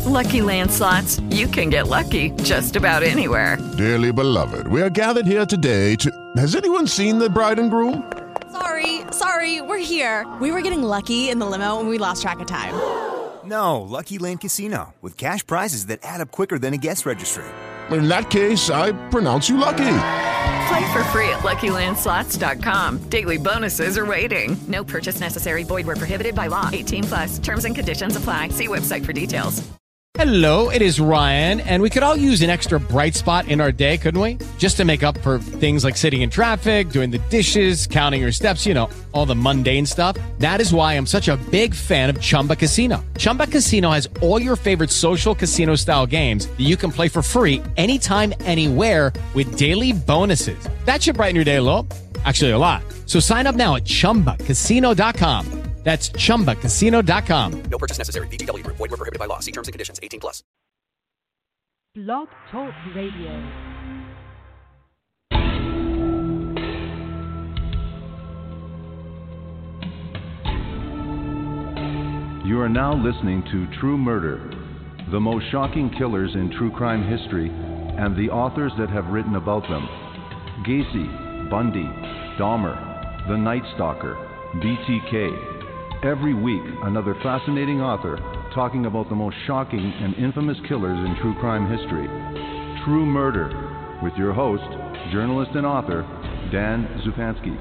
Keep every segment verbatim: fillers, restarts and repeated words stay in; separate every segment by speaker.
Speaker 1: Lucky Land Slots, you can get lucky just about anywhere.
Speaker 2: Dearly beloved, we are gathered here today to... Has anyone seen the bride and groom?
Speaker 3: Sorry, sorry, we're here. We were getting lucky in the limo and we lost track of time.
Speaker 4: No, Lucky Land Casino, with cash prizes that add up quicker than a guest registry.
Speaker 2: In that case, I pronounce you lucky.
Speaker 1: Play for free at Lucky Land Slots dot com. Daily bonuses are waiting. No purchase necessary. Void where prohibited by law. eighteen plus. Terms and conditions apply. See website for details.
Speaker 5: Hello, it is Ryan, and we could all use an extra bright spot in our day, couldn't we? Just to make up for things like sitting in traffic, doing the dishes, counting your steps, you know, all the mundane stuff. That is why I'm such a big fan of Chumba Casino. Chumba Casino has all your favorite social casino-style games that you can play for free anytime, anywhere with daily bonuses. That should brighten your day a little. Actually, a lot. So sign up now at chumba casino dot com. That's chumba casino dot com.
Speaker 6: No purchase necessary. V G W. Void where prohibited by law. See terms and conditions. eighteen plus.
Speaker 7: Blog Talk Radio.
Speaker 8: You are now listening to True Murder, the most shocking killers in true crime history, and the authors that have written about them. Gacy, Bundy, Dahmer, The Night Stalker, B T K. Every week, another fascinating author talking about the most shocking and infamous killers in true crime history. True Murder, with your host, journalist and author, Dan Zupansky.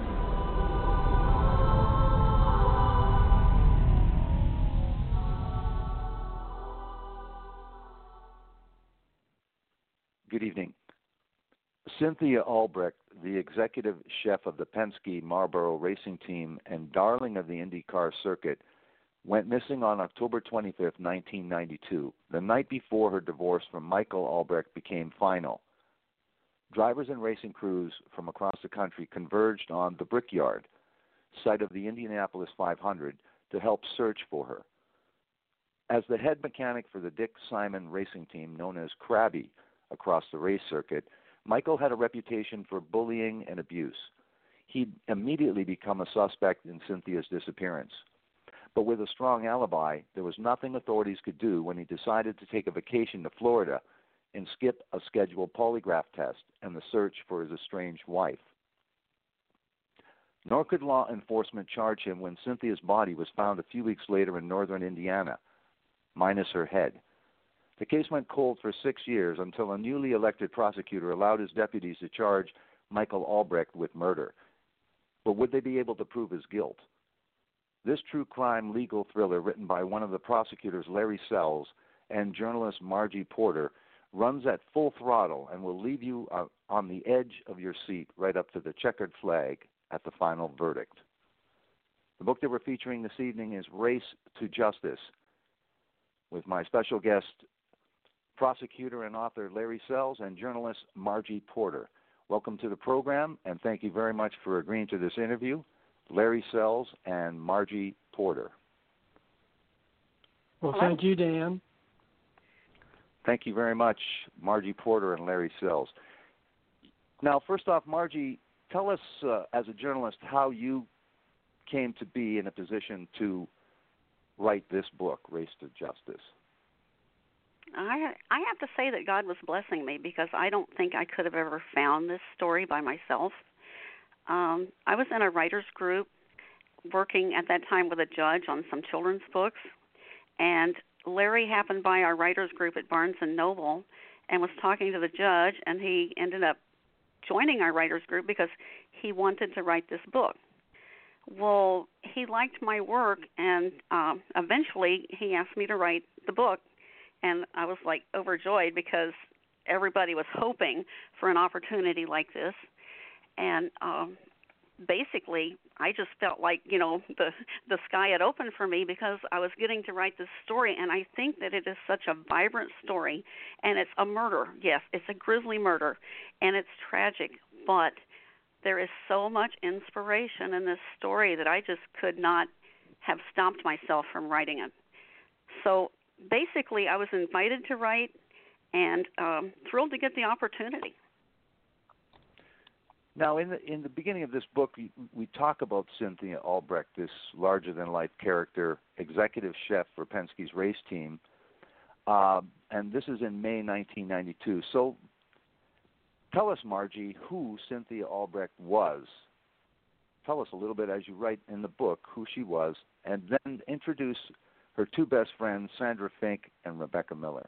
Speaker 9: Good evening. Cynthia Albrecht, the executive chef of the Penske Marlboro racing team and darling of the IndyCar circuit, went missing on October twenty-fifth, nineteen ninety-two, the night before her divorce from Michael Albrecht became final. Drivers and racing crews from across the country converged on the Brickyard, site of the Indianapolis five hundred, to help search for her. As the head mechanic for the Dick Simon racing team, known as Krabby, across the race circuit, Michael had a reputation for bullying and abuse. He'd immediately become a suspect in Cynthia's disappearance. But with a strong alibi, there was nothing authorities could do when he decided to take a vacation to Florida and skip a scheduled polygraph test and the search for his estranged wife. Nor could law enforcement charge him when Cynthia's body was found a few weeks later in northern Indiana, minus her head. The case went cold for six years until a newly elected prosecutor allowed his deputies to charge Michael Albrecht with murder. But would they be able to prove his guilt? This true crime legal thriller, written by one of the prosecutors, Larry Sells, and journalist Margie Porter, runs at full throttle and will leave you uh, on the edge of your seat right up to the checkered flag at the final verdict. The book that we're featuring this evening is Race to Justice, with my special guest, prosecutor and author Larry Sells, and journalist Margie Porter. Welcome to the program, and thank you very much for agreeing to this interview, Larry Sells and Margie Porter.
Speaker 10: Well, Hello. Thank you, Dan.
Speaker 9: Thank you very much, Margie Porter and Larry Sells. Now, first off, Margie, tell us, uh, as a journalist, how you came to be in a position to write this book, Race to Justice.
Speaker 11: I I have to say that God was blessing me, because I don't think I could have ever found this story by myself. Um, I was in a writer's group working at that time with a judge on some children's books, and Larry happened by our writer's group at Barnes and Noble and was talking to the judge, and he ended up joining our writer's group because he wanted to write this book. Well, he liked my work, and um, eventually he asked me to write the book. And I was, like, overjoyed because everybody was hoping for an opportunity like this. And um, basically, I just felt like, you know, the the sky had opened for me because I was getting to write this story. And I think that it is such a vibrant story. And it's a murder. Yes, it's a grisly murder. And it's tragic. But there is so much inspiration in this story that I just could not have stopped myself from writing it. So basically, I was invited to write and um, thrilled to get the opportunity.
Speaker 9: Now, in the in the beginning of this book, we, we talk about Cynthia Albrecht, this larger-than-life character, executive chef for Penske's race team. uh, and this is in May nineteen ninety-two. So tell us, Margie, who Cynthia Albrecht was. Tell us a little bit, as you write in the book, who she was, and then introduce her two best friends, Sandra Fink and Rebecca Miller.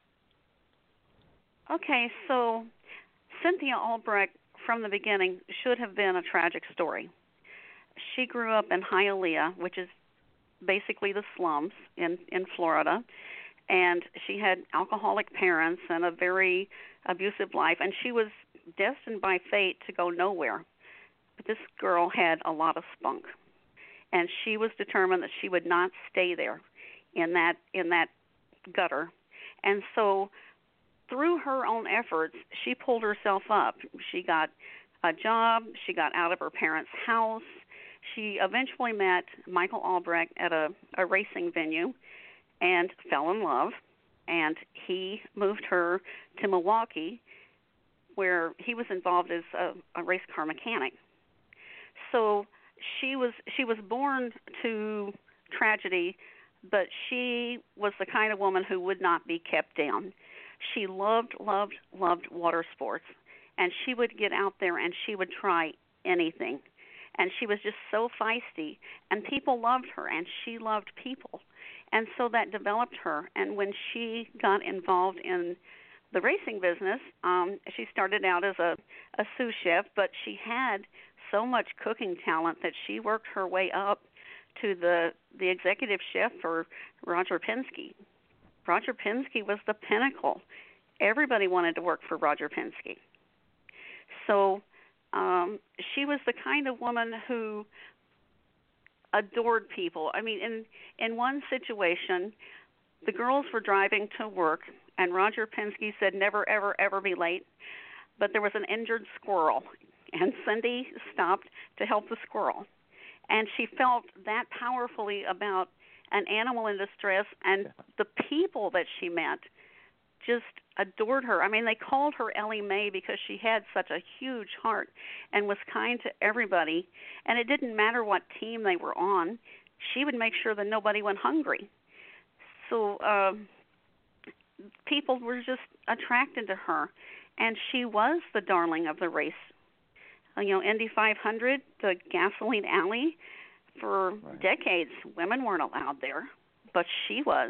Speaker 11: Okay, so Cynthia Albrecht, from the beginning, should have been a tragic story. She grew up in Hialeah, which is basically the slums in, in Florida, and she had alcoholic parents and a very abusive life, and she was destined by fate to go nowhere. But this girl had a lot of spunk, and she was determined that she would not stay there in that in that gutter. And so through her own efforts, she pulled herself up. She got a job. She got out of her parents' house. She eventually met Michael Albrecht at a, a racing venue and fell in love, and he moved her to Milwaukee, where he was involved as a, a race car mechanic. So she was she was born to tragedy, but she was the kind of woman who would not be kept down. She loved, loved, loved water sports, and she would get out there and she would try anything. And she was just so feisty, and people loved her, and she loved people. And so that developed her. And when she got involved in the racing business, um, she started out as a, a sous chef, but she had so much cooking talent that she worked her way up to the, the executive chef for Roger Penske. Roger Penske was the pinnacle. Everybody wanted to work for Roger Penske. So um, she was the kind of woman who adored people. I mean, in, in one situation, the girls were driving to work, and Roger Penske said, never, ever, ever be late. But there was an injured squirrel, and Cindy stopped to help the squirrel. And she felt that powerfully about an animal in distress, and the people that she met just adored her. I mean, they called her Ellie Mae because she had such a huge heart and was kind to everybody. And it didn't matter what team they were on. She would make sure that nobody went hungry. So uh, people were just attracted to her. And she was the darling of the race. Uh, you know, Indy five hundred, the Gasoline Alley, for right. decades, women weren't allowed there, but she was.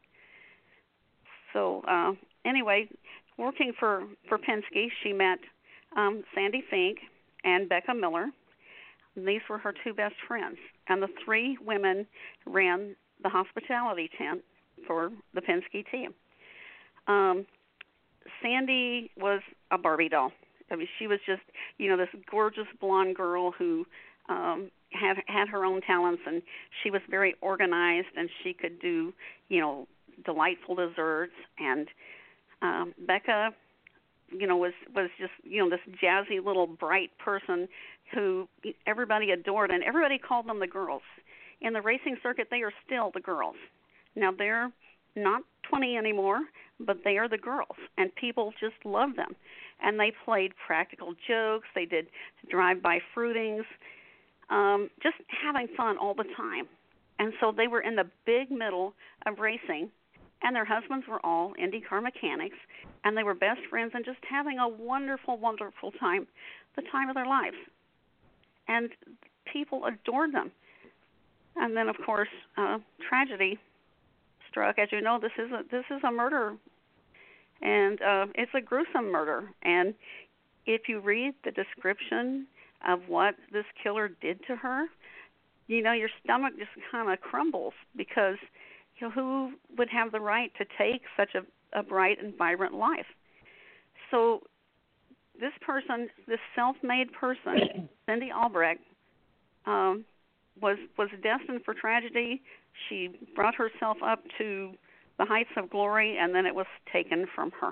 Speaker 11: So uh, anyway, working for, for Penske, she met um, Sandy Fink and Becca Miller. These were her two best friends. And the three women ran the hospitality tent for the Penske team. Um, Sandy was a Barbie doll. I mean, she was just, you know, this gorgeous blonde girl who um, had had her own talents, and she was very organized, and she could do, you know, delightful desserts. And um, Becca, you know, was was just, you know, this jazzy little bright person who everybody adored, and everybody called them the girls. In the racing circuit, they are still the girls. Now, they're not twenty anymore, but they are the girls, and people just love them. And they played practical jokes. They did drive-by fruitings, um, just having fun all the time. And so they were in the big middle of racing, and their husbands were all IndyCar mechanics, and they were best friends and just having a wonderful, wonderful time, the time of their lives. And people adored them. And then, of course, uh, tragedy struck. As you know, this is a, this is a murder. And uh, it's a gruesome murder. And if you read the description of what this killer did to her, you know, your stomach just kind of crumbles because, you know, who would have the right to take such a, a bright and vibrant life? So this person, this self-made person, Cindy Albrecht, um, was was destined for tragedy. She brought herself up to the heights of glory, and then it was taken from her.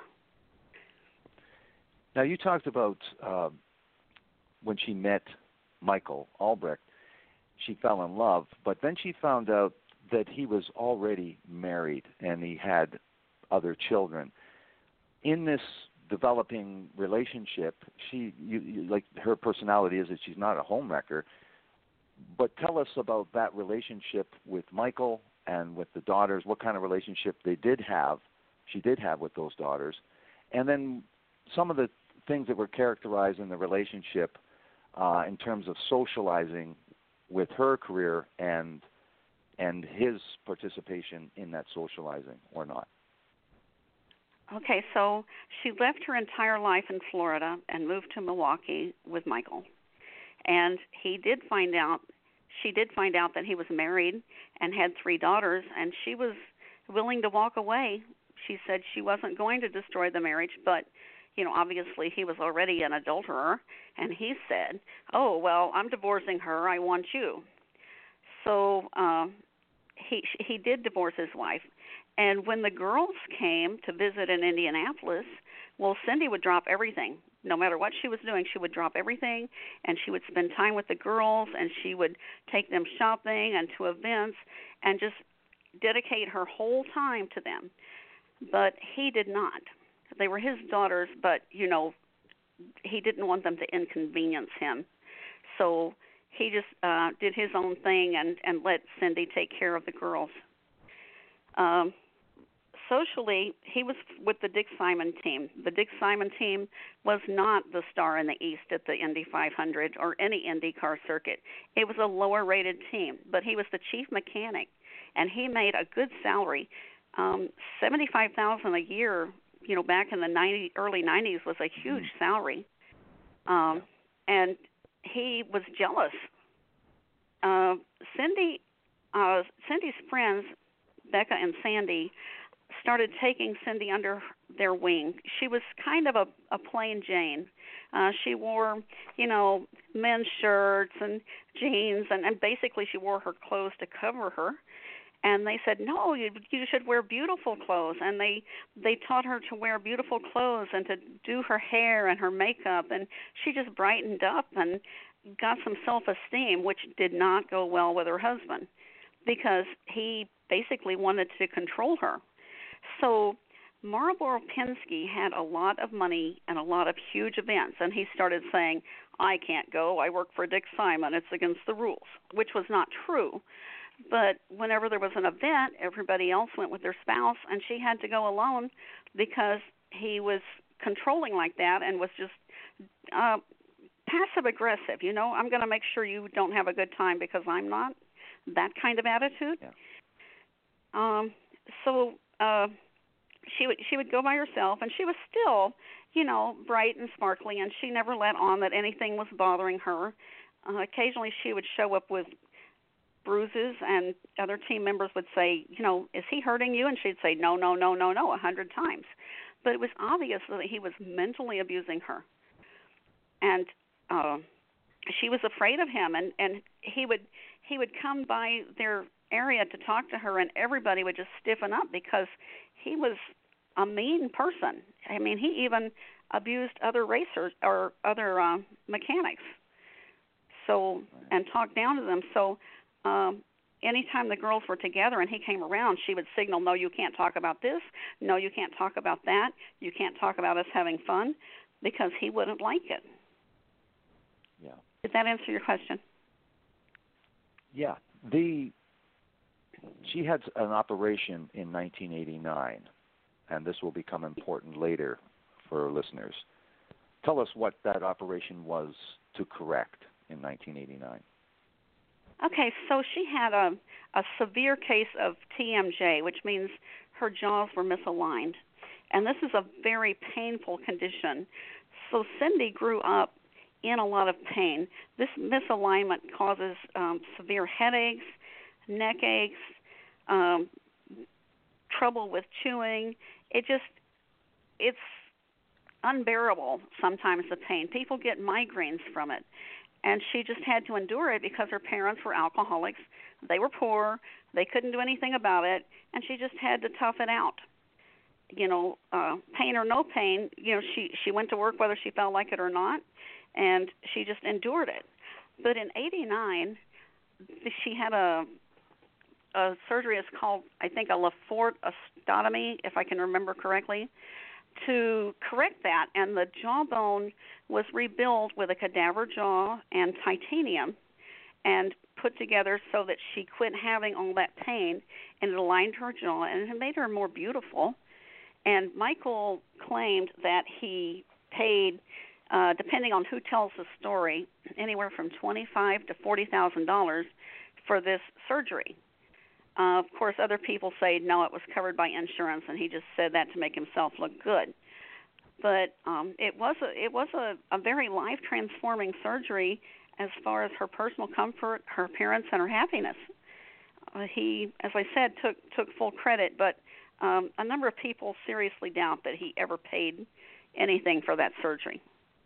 Speaker 9: Now, you talked about uh, when she met Michael Albrecht, she fell in love, but then she found out that he was already married and he had other children. In this developing relationship, she, you, you, like her personality is that she's not a homewrecker, but tell us about that relationship with Michael and with the daughters, what kind of relationship they did have, she did have with those daughters, and then some of the things that were characterized in the relationship uh, in terms of socializing with her career and and his participation in that socializing or not.
Speaker 11: Okay, so she left her entire life in Florida and moved to Milwaukee with Michael. And he did find out, she did find out that he was married and had three daughters, and she was willing to walk away. She said she wasn't going to destroy the marriage, but, you know, obviously he was already an adulterer, and he said, oh, well, I'm divorcing her, I want you. So uh, he he did divorce his wife. And when the girls came to visit in Indianapolis, well, Cindy would drop everything. No matter what she was doing, she would drop everything, and she would spend time with the girls, and she would take them shopping and to events and just dedicate her whole time to them. But he did not. They were his daughters, but, you know, he didn't want them to inconvenience him. So he just uh, did his own thing and, and let Cindy take care of the girls. Um, socially, he was with the Dick Simon team. The Dick Simon team was not the star in the East at the Indy five hundred or any IndyCar circuit. It was a lower-rated team, but he was the chief mechanic, and he made a good salary. Um, seventy-five thousand dollars a year, you know, back in the ninety, early nineties was a huge salary. Um, and he was jealous. Uh, Cindy, uh, Cindy's friends, Becca and Sandy, started taking Cindy under their wing. She was kind of a, a plain Jane. Uh, she wore, you know, men's shirts and jeans, and, and basically she wore her clothes to cover her. And they said, no, you, you should wear beautiful clothes. And they, they taught her to wear beautiful clothes and to do her hair and her makeup. And she just brightened up and got some self-esteem, which did not go well with her husband because he basically wanted to control her. So Marlboro Penske had a lot of money and a lot of huge events. And he started saying, I can't go. I work for Dick Simon. It's against the rules, which was not true. But whenever there was an event, everybody else went with their spouse, and she had to go alone because he was controlling like that and was just uh, passive-aggressive. You know, I'm going to make sure you don't have a good time because I'm not. That kind of attitude.
Speaker 9: Yeah.
Speaker 11: Um, so uh, she would she would go by herself, and she was still, you know, bright and sparkly, and she never let on that anything was bothering her. Uh, occasionally, she would show up with bruises, and other team members would say, you know, is he hurting you? And she'd say, no, no, no, no, no, a hundred times. But it was obvious that he was mentally abusing her. And uh, she was afraid of him, and, and he would he would come by their area to talk to her, and everybody would just stiffen up because he was a mean person. I mean, he even abused other racers or other uh, mechanics. So, and talked down to them. So, Um, anytime the girls were together and he came around, she would signal, no, you can't talk about this. No, you can't talk about that. You can't talk about us having fun because he wouldn't like it.
Speaker 9: Yeah.
Speaker 11: Did that answer your question?
Speaker 9: Yeah. The she had an operation in nineteen eighty-nine, and this will become important later for our listeners. Tell us what that operation was to correct in nineteen eighty-nine.
Speaker 11: Okay, so she had a, a severe case of T M J, which means her jaws were misaligned. And this is a very painful condition. So Cindy grew up in a lot of pain. This misalignment causes um, severe headaches, neck aches, um, trouble with chewing. It just, it's unbearable sometimes, the pain. People get migraines from it. And she just had to endure it because her parents were alcoholics. They were poor. They couldn't do anything about it. And she just had to tough it out. You know, uh, pain or no pain, you know, she, she went to work whether she felt like it or not, and she just endured it. But in eighty-nine, she had a, a surgery. It's called, I think, a Lefort ostomy, if I can remember correctly, to correct that, and the jawbone was rebuilt with a cadaver jaw and titanium and put together so that she quit having all that pain, and it aligned her jaw, and it made her more beautiful. And Michael claimed that he paid, uh, depending on who tells the story, anywhere from twenty-five thousand dollars to forty thousand dollars for this surgery. Uh, of course, other people say, no, it was covered by insurance, and he just said that to make himself look good. But um, it was a, it was a, a very life-transforming surgery as far as her personal comfort, her appearance, and her happiness. Uh, he, as I said, took took full credit, but um, a number of people seriously doubt that he ever paid anything for that surgery.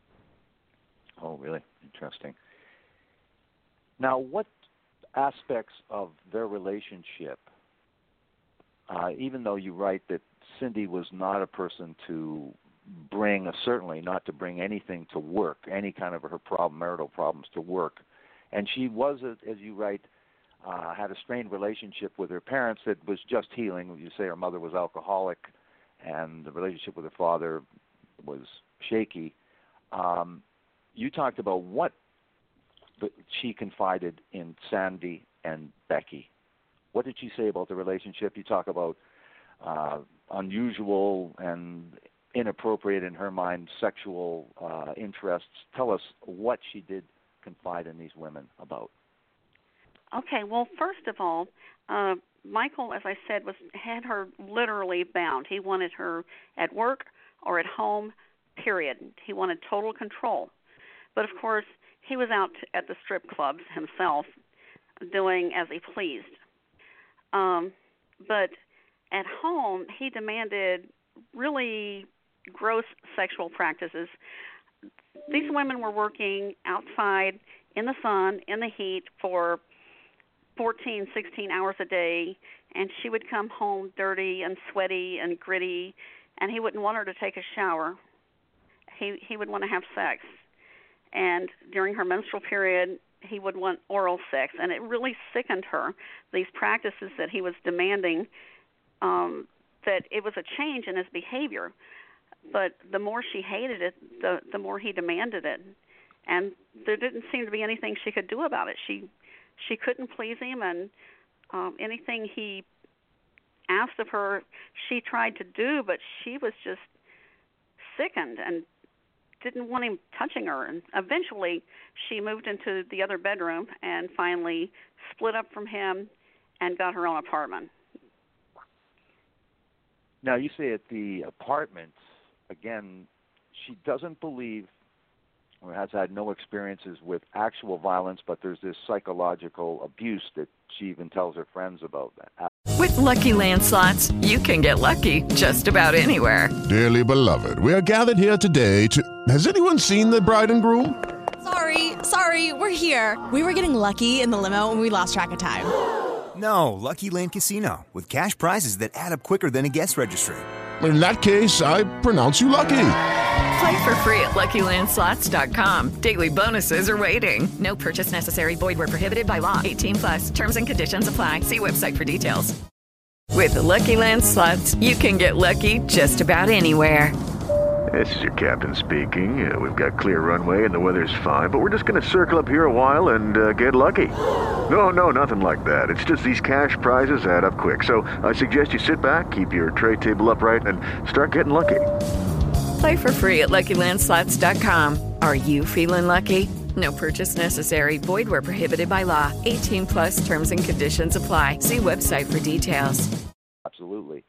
Speaker 9: Oh, really? Interesting. Now, what aspects of their relationship, uh, even though you write that Cindy was not a person to bring, uh, certainly not to bring anything to work, any kind of her problem, marital problems to work, and she was, as you write, uh, had a strained relationship with her parents that was just healing. You say her mother was alcoholic, and the relationship with her father was shaky. Um, you talked about what she confided in Sandy and Becky. What did she say about the relationship? You talk about uh, unusual and inappropriate, in her mind, sexual uh, interests. Tell us what she did confide in these women about.
Speaker 11: Okay, well, first of all, uh, Michael, as I said, was had her literally bound. He wanted her at work or at home, period. He wanted total control. But, of course, he was out at the strip clubs himself doing as he pleased. Um, but at home, he demanded really gross sexual practices. These women were working outside in the sun, in the heat, for fourteen, sixteen hours a day, and she would come home dirty and sweaty and gritty, and he wouldn't want her to take a shower. He he would want to have sex. And during her menstrual period, he would want oral sex, and it really sickened her, these practices that he was demanding, um, that it was a change in his behavior. But the more she hated it, the, the more he demanded it. And there didn't seem to be anything she could do about it. She she couldn't please him, and um, anything he asked of her, she tried to do, but she was just sickened and didn't want him touching her. And eventually she moved into the other bedroom and finally split up from him and got her own apartment.
Speaker 9: Now, you say at the apartment, again, she doesn't believe or has had no experiences with actual violence, but there's this psychological abuse that she even tells her friends about. That.
Speaker 1: With Lucky Land Slots, you can get lucky just about anywhere.
Speaker 2: Dearly beloved, we are gathered here today to... Has anyone seen the bride and groom?
Speaker 3: Sorry, sorry, we're here. We were getting lucky in the limo and we lost track of time.
Speaker 4: No, Lucky Land Casino, with cash prizes that add up quicker than a guest registry.
Speaker 2: In that case, I pronounce you lucky.
Speaker 1: Play for free at Lucky Land Slots dot com. Daily bonuses are waiting. No purchase necessary. Void where prohibited by law. eighteen plus. Terms and conditions apply. See website for details. With the Lucky Land Slots, you can get lucky just about anywhere.
Speaker 10: This is your captain speaking. Uh, we've got clear runway and the weather's fine, but we're just going to circle up here a while and uh, get lucky. No, no, nothing like that. It's just these cash prizes add up quick. So I suggest you sit back, keep your tray table upright, and start getting lucky.
Speaker 1: Play for free at Lucky Land Slots dot com. Are you feeling lucky? No purchase necessary. Void where prohibited by law. eighteen plus terms and conditions apply. See website for details.
Speaker 9: Absolutely.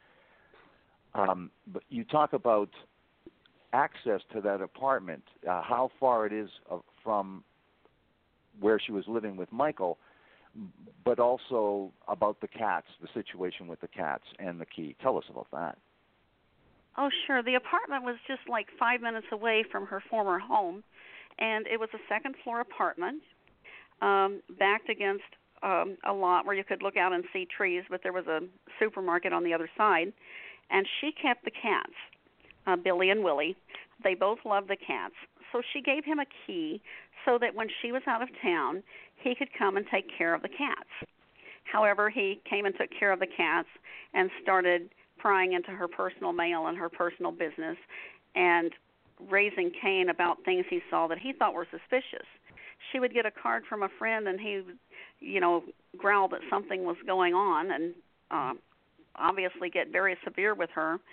Speaker 9: Um, but you talk about access to that apartment, uh, how far it is uh, from where she was living with Michael, but also about the cats, the situation with the cats and the key. Tell us about that.
Speaker 11: Oh, sure. The apartment was just like five minutes away from her former home, and it was a second-floor apartment um, backed against um, a lot where you could look out and see trees, but there was a supermarket on the other side, and she kept the cats, uh, Billy and Willie. They both loved the cats, so she gave him a key so that when she was out of town, he could come and take care of the cats. However, he came and took care of the cats and started prying into her personal mail and her personal business and raising Cain about things he saw that he thought were suspicious. She would get a card from a friend and he would, you know, growl that something was going on and uh, obviously get very severe with her.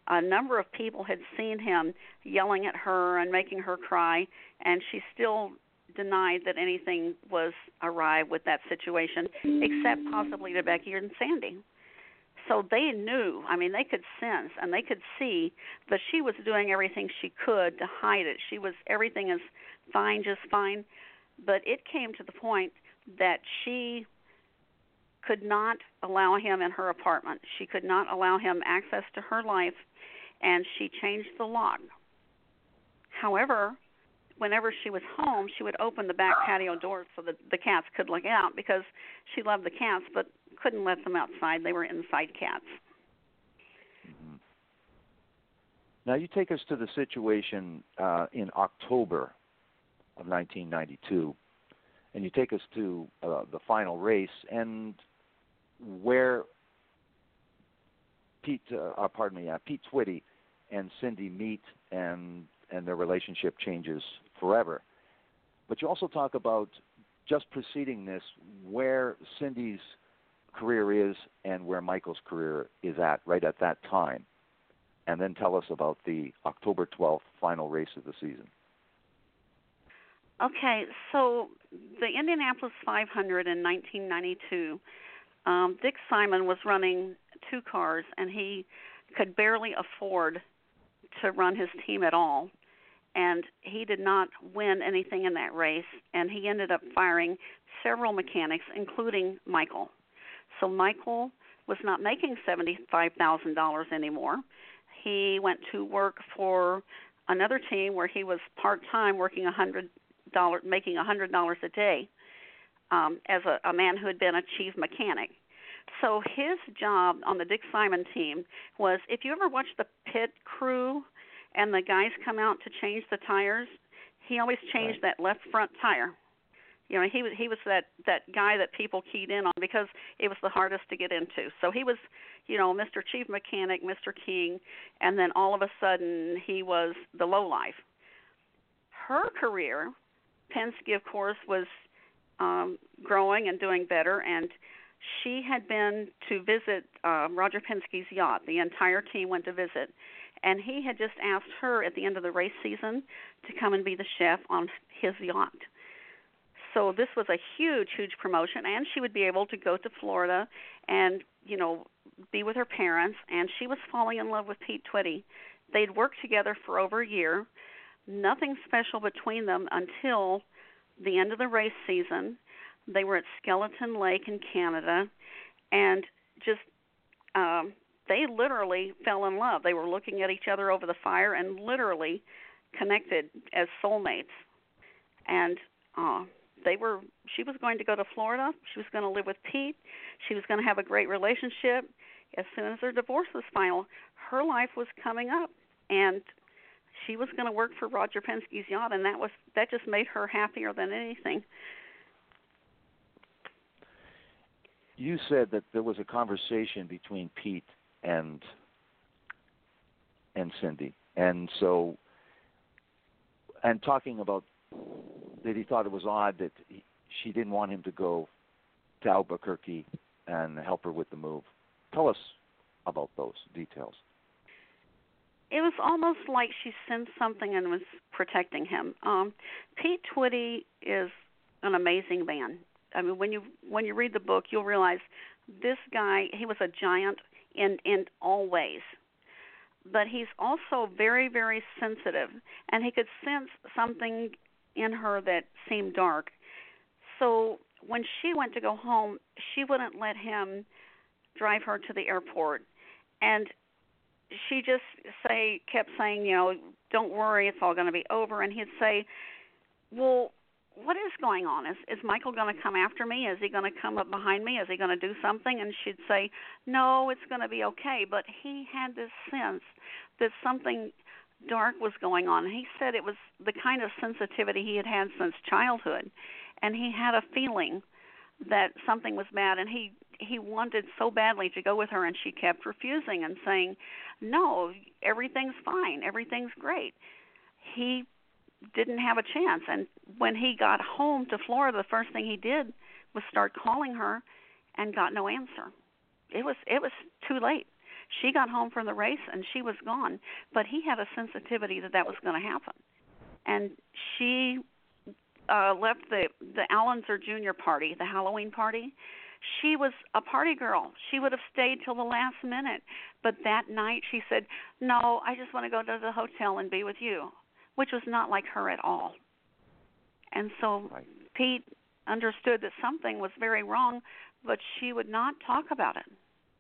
Speaker 11: a number of people had seen him yelling at her and making her cry, and she still denied that anything was awry with that situation, except possibly to Becky and Sandy. So they knew, I mean, they could sense and they could see that she was doing everything she could to hide it. She was, everything is fine, just fine. But it came to the point that she could not allow him in her apartment. She could not allow him access to her life, and she changed the lock. However, whenever she was home, she would open the back patio doors so that the cats could look out, because she loved the cats but couldn't let them outside. They were inside cats.
Speaker 9: Mm-hmm. Now you take us to the situation uh, in October of nineteen ninety-two, and you take us to uh, the final race, and where Pete, uh, uh, pardon me, uh, Pete Twitty and Cindy meet, and and their relationship changes forever. But you also talk about, just preceding this, where Cindy's career is and where Michael's career is at right at that time. And then tell us about the October twelfth final race of the season.
Speaker 11: Okay, so the Indianapolis five hundred in nineteen ninety-two, um, Dick Simon was running two cars, and he could barely afford to run his team at all. And he did not win anything in that race, and he ended up firing several mechanics, including Michael. So Michael was not making seventy-five thousand dollars anymore. He went to work for another team where he was part-time, working one hundred dollars, making one hundred dollars a day um, as a, a man who had been a chief mechanic. So his job on the Dick Simon team was, if you ever watch the pit crew and the guys come out to change the tires, he always changed right. that left front tire. You know, he was he was that, that guy that people keyed in on because it was the hardest to get into. So he was, you know, Mister Chief Mechanic, Mister King, and then all of a sudden he was the lowlife. Her career, Penske, of course, was um, growing and doing better, and she had been to visit uh, Roger Penske's yacht. The entire team went to visit. And he had just asked her at the end of the race season to come and be the chef on his yacht. So this was a huge, huge promotion, and she would be able to go to Florida and, you know, be with her parents, and she was falling in love with Pete Twitty. They'd worked together for over a year, nothing special between them until the end of the race season. They were at Skeleton Lake in Canada, and just um, they literally fell in love. They were looking at each other over the fire and literally connected as soulmates. And uh, they were. She was going to go to Florida. She was going to live with Pete. She was going to have a great relationship. As soon as their divorce was final, her life was coming up, and she was going to work for Roger Penske's yacht, and that was that just made her happier than anything.
Speaker 9: You said that there was a conversation between Pete and and Cindy, and so, and talking about that he thought it was odd that he, she didn't want him to go to Albuquerque and help her with the move. Tell us about those details.
Speaker 11: It was almost like she sensed something and was protecting him. Um, Pete Twitty is an amazing man. I mean, when you when you read the book, you'll realize this guy, he was a giant in, in all ways. But he's also very, very sensitive, and he could sense something in her that seemed dark. So when she went to go home, she wouldn't let him drive her to the airport. And she just say kept saying, you know, don't worry, it's all going to be over. And he'd say, well, what is going on? Is is Michael going to come after me? Is he going to come up behind me? Is he going to do something? And she'd say, no, it's going to be okay. But he had this sense that something dark was going on. He said it was the kind of sensitivity he had had since childhood. And he had a feeling that something was bad. And he, he wanted so badly to go with her, and she kept refusing and saying, no, everything's fine. Everything's great. He didn't have a chance. And when he got home to Florida, the first thing he did was start calling her and got no answer. It was it was too late. She got home from the race and she was gone, but he had a sensitivity that that was going to happen. And she uh, left the, the Allenzer Junior party, the Halloween party. She was a party girl. She would have stayed till the last minute. But that night she said, no, I just want to go to the hotel and be with you, which was not like her at all. And so right. Pete understood that something was very wrong, but she would not talk about it.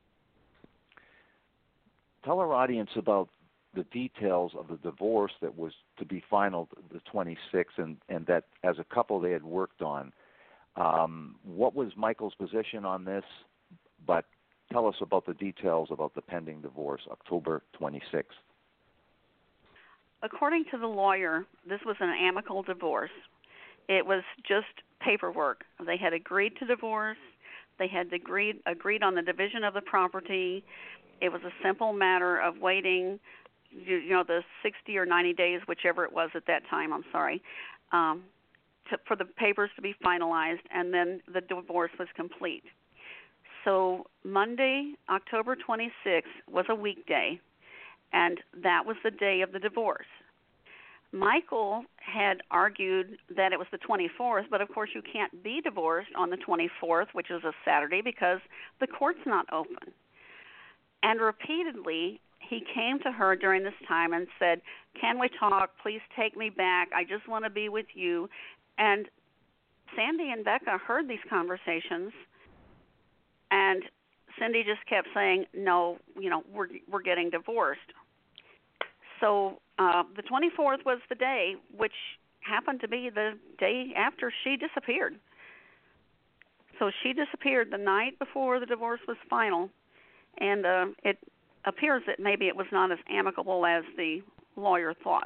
Speaker 9: Tell our audience about the details of the divorce that was to be final the twenty-sixth, and, and that as a couple they had worked on. Um, what was Michael's position on this? But tell us about the details about the pending divorce, October twenty-sixth.
Speaker 11: According to the lawyer, this was an amicable divorce. It was just paperwork. They had agreed to divorce. They had agreed agreed on the division of the property. It was a simple matter of waiting, you, you know, the sixty or ninety days, whichever it was at that time, I'm sorry, um, to, for the papers to be finalized, and then the divorce was complete. So Monday, October twenty-sixth, was a weekday, and that was the day of the divorce. Michael had argued that it was the twenty-fourth, but of course you can't be divorced on the twenty-fourth, which is a Saturday, because the court's not open. And repeatedly, he came to her during this time and said, can we talk? Please take me back. I just want to be with you. And Sandy and Becca heard these conversations, and Cindy just kept saying, no, you know, we're we're getting divorced. So uh, the twenty-fourth was the day, which happened to be the day after she disappeared. So she disappeared the night before the divorce was final, and uh, it appears that maybe it was not as amicable as the lawyer thought.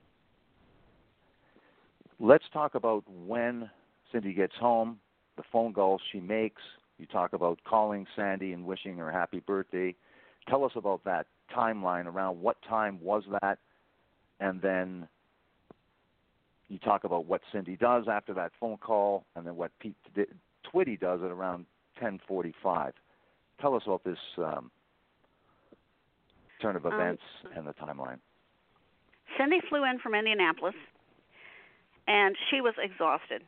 Speaker 9: Let's talk about when Cindy gets home, the phone calls she makes. You talk about calling Sandy and wishing her happy birthday. Tell us about that timeline around what time was that, and then you talk about what Cindy does after that phone call, and then what Pete Twitty does at around ten forty-five. Tell us about this um, turn of events um, and the timeline.
Speaker 11: Cindy flew in from Indianapolis, and she was exhausted.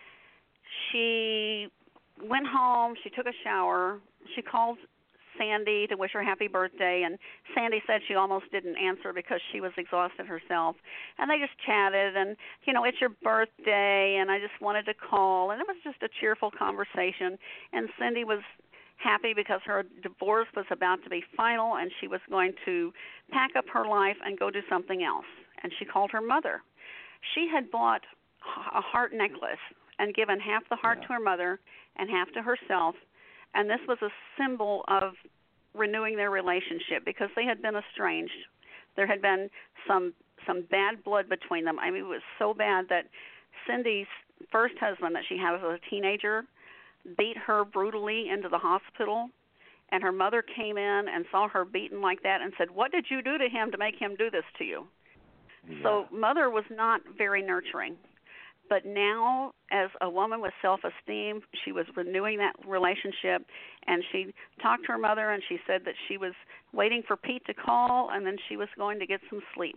Speaker 11: She went home, she took a shower, she called Sandy to wish her happy birthday, and Sandy said she almost didn't answer because she was exhausted herself. And they just chatted, and, you know, it's your birthday, and I just wanted to call. And it was just a cheerful conversation. And Cindy was happy because her divorce was about to be final, and she was going to pack up her life and go do something else. And she called her mother. She had bought a heart necklace and given half the heart yeah. to her mother and half to herself. And this was a symbol of renewing their relationship because they had been estranged. There had been some some bad blood between them. I mean, it was so bad that Cindy's first husband that she had as a teenager beat her brutally into the hospital, and her mother came in and saw her beaten like that and said, what did you do to him to make him do this to you? Yeah. So mother was not very nurturing. But now, as a woman with self-esteem, she was renewing that relationship, and she talked to her mother, and she said that she was waiting for Pete to call, and then she was going to get some sleep.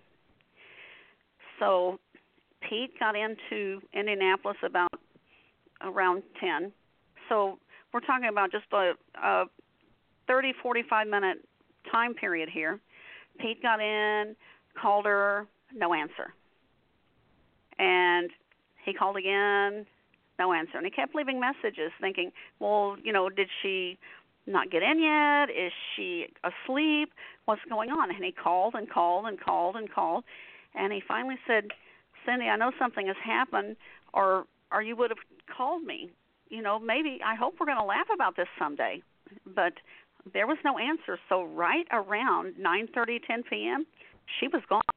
Speaker 11: So Pete got into Indianapolis about around ten. So we're talking about just a, a thirty, forty-five minute time period here. Pete got in, called her, no answer. And he called again, no answer. And he kept leaving messages thinking, well, you know, did she not get in yet? Is she asleep? What's going on? And he called and called and called and called. And he finally said, Cindy, I know something has happened, or or you would have called me. You know, maybe, I hope we're going to laugh about this someday. But there was no answer. So right around nine thirty, ten p.m., she was gone.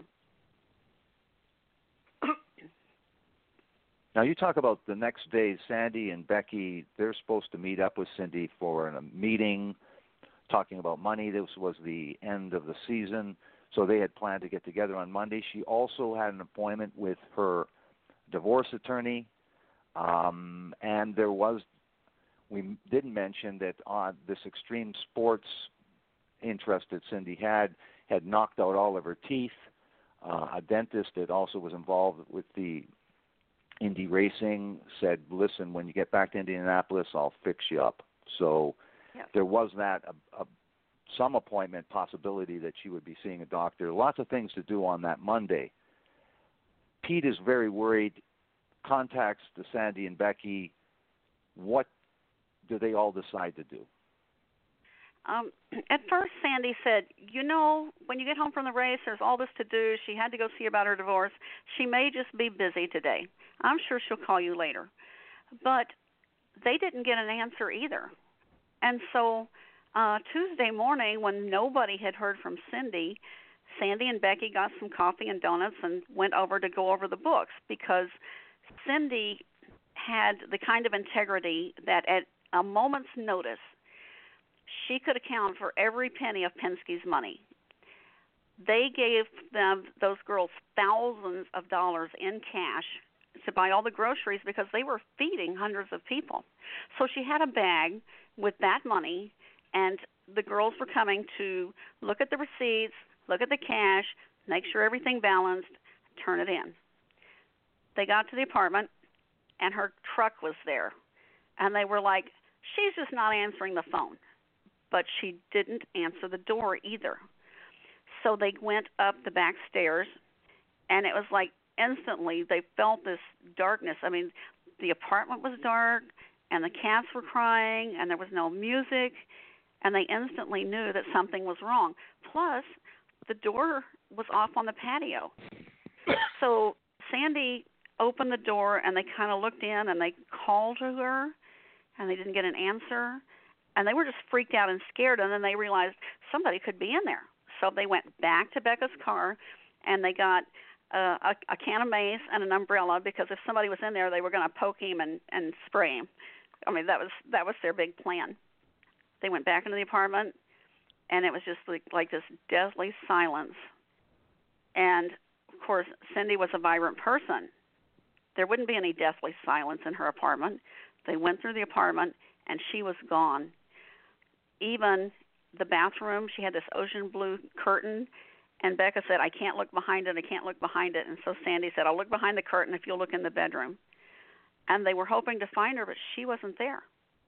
Speaker 9: Now, you talk about the next day, Sandy and Becky, they're supposed to meet up with Cindy for a meeting, talking about money. This was the end of the season, so they had planned to get together on Monday. She also had an appointment with her divorce attorney, um, and there was, we didn't mention that on this Extreme Sports interest that Cindy had had knocked out all of her teeth. Uh, a dentist that also was involved with the Indy racing said, listen, when you get back to Indianapolis, I'll fix you up. So yep. there was that, a, a, some appointment possibility that she would be seeing a doctor. Lots of things to do on that Monday. Pete is very worried, contacts the Sandy and Becky. What do they all decide to do?
Speaker 11: Um, at first, Sandy said, you know, when you get home from the race, there's all this to do. She had to go see about her divorce. She may just be busy today. I'm sure she'll call you later. But they didn't get an answer either. And so uh, Tuesday morning, when nobody had heard from Cindy, Sandy and Becky got some coffee and donuts and went over to go over the books, because Cindy had the kind of integrity that at a moment's notice, she could account for every penny of Penske's money. They gave them, those girls, thousands of dollars in cash to buy all the groceries because they were feeding hundreds of people. So she had a bag with that money, and the girls were coming to look at the receipts, look at the cash, make sure everything balanced, turn it in. They got to the apartment, and her truck was there. And they were like, she's just not answering the phone. But she didn't answer the door either. So they went up the back stairs, and it was like instantly they felt this darkness. I mean, the apartment was dark, and the cats were crying, and there was no music, and they instantly knew that something was wrong. Plus, the door was off on the patio. So Sandy opened the door, and they kind of looked in, and they called to her, and they didn't get an answer. And they were just freaked out and scared, and then they realized somebody could be in there. So they went back to Becca's car, and they got uh, a, a can of mace and an umbrella, because if somebody was in there, they were going to poke him and, and spray him. I mean, that was that was their big plan. They went back into the apartment, and it was just like, like this deathly silence. And, of course, Cindy was a vibrant person. There wouldn't be any deathly silence in her apartment. They went through the apartment, and she was gone. Even the bathroom, she had this ocean blue curtain, and Becca said, I can't look behind it, I can't look behind it. And so Sandy said, I'll look behind the curtain if you'll look in the bedroom. And they were hoping to find her, but she wasn't there.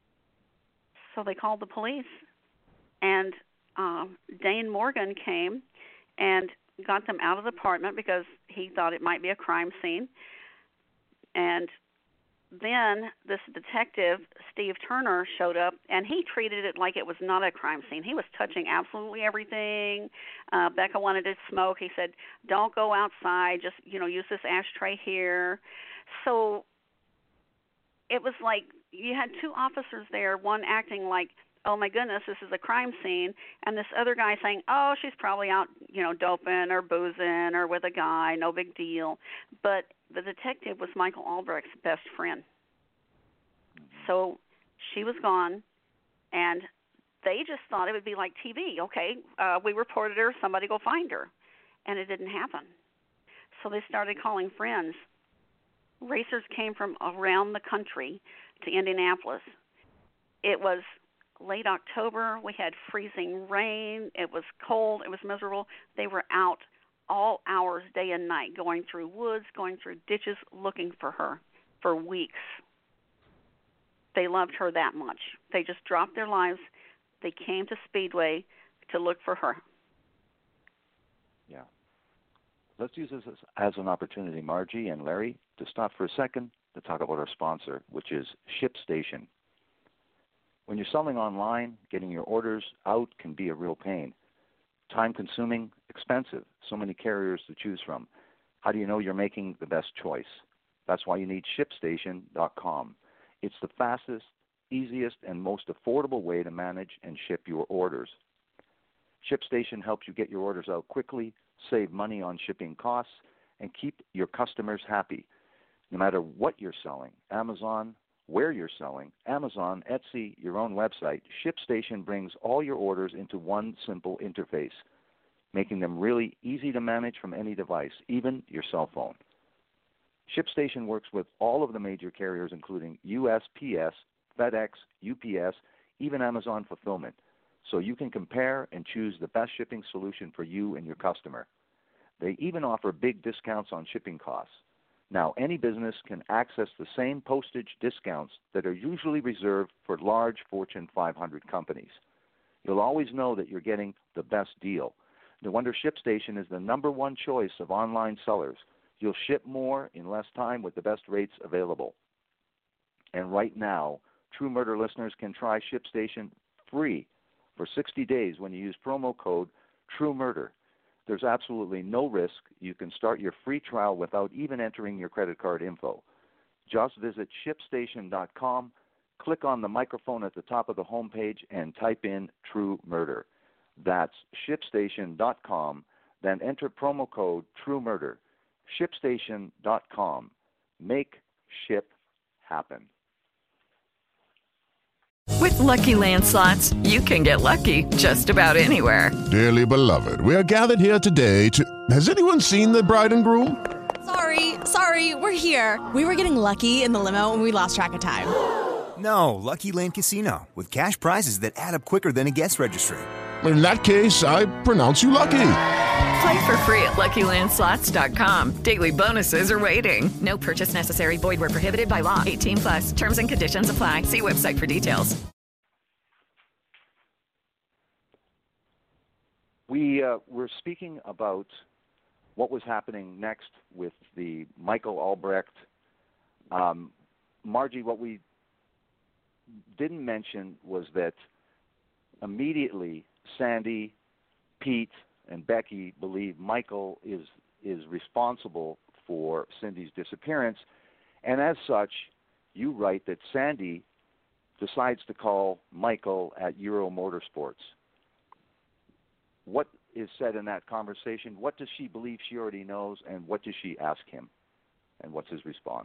Speaker 11: So they called the police, and uh, Dane Morgan came and got them out of the apartment because he thought it might be a crime scene. And then this detective, Steve Turner, showed up, and he treated it like it was not a crime scene. He was touching absolutely everything. Uh, Becca wanted to smoke. He said, don't go outside. Just, you know, use this ashtray here. So it was like you had two officers there, one acting like, oh, my goodness, this is a crime scene, and this other guy saying, oh, she's probably out, you know, doping or boozing or with a guy, no big deal. But the detective was Michael Albrecht's best friend. So she was gone, and they just thought it would be like T V. Okay, uh, we reported her, somebody go find her. And it didn't happen. So they started calling friends. Racers came from around the country to Indianapolis. It was late October. We had freezing rain. It was cold. It was miserable. They were out all hours, day and night, going through woods, going through ditches, looking for her for weeks. They loved her that much. They just dropped their lives. They came to Speedway to look for her.
Speaker 9: Yeah. Let's use this as, as an opportunity, Margie and Larry, to stop for a second to talk about our sponsor, which is ShipStation. When you're selling online, getting your orders out can be a real pain. Time-consuming, expensive, so many carriers to choose from. How do you know you're making the best choice? That's why you need ShipStation dot com. It's the fastest, easiest, and most affordable way to manage and ship your orders. ShipStation helps you get your orders out quickly, save money on shipping costs, and keep your customers happy. No matter what you're selling, Amazon, where you're selling, Amazon, Etsy, your own website, ShipStation brings all your orders into one simple interface, making them really easy to manage from any device, even your cell phone. ShipStation works with all of the major carriers, including U S P S, FedEx, U P S, even Amazon Fulfillment. so you can compare and choose the best shipping solution for you and your customer. They even offer big discounts on shipping costs. Now, any business can access the same postage discounts that are usually reserved for large Fortune five hundred companies. You'll always know that you're getting the best deal. No wonder ShipStation is the number one choice of online sellers. You'll ship more in less time with the best rates available. And right now, True Murder listeners can try ShipStation free for sixty days when you use promo code TrueMurder. There's absolutely no risk. You can start your free trial without even entering your credit card info. Just visit ShipStation dot com, click on the microphone at the top of the homepage, and type in True Murder. That's ShipStation dot com, then enter promo code TrueMurder. ShipStation dot com. Make ship happen.
Speaker 1: With Lucky Land Slots, you can get lucky just about anywhere.
Speaker 2: Dearly beloved, we are gathered here today to... Has anyone seen the bride and groom?
Speaker 3: Sorry, sorry, we're here. We were getting lucky in the limo and we lost track of time.
Speaker 4: No, Lucky Land Casino, with cash prizes that add up quicker than a guest registry.
Speaker 2: In that case, I pronounce you lucky.
Speaker 1: Play for free at Lucky Land Slots dot com. Daily bonuses are waiting. No purchase necessary. Void where prohibited by law. eighteen plus. Terms and conditions apply. See website for details.
Speaker 9: We uh, were speaking about what was happening next with the Michael Albrecht. Um, Margie, what we didn't mention was that immediately Sandy, Pete, and Becky believe Michael is is responsible for Cindy's disappearance, and as such, you write that Sandy decides to call Michael at Euro Motorsports. What is said in that conversation? What does she believe she already knows, and what does she ask him, and what's his response?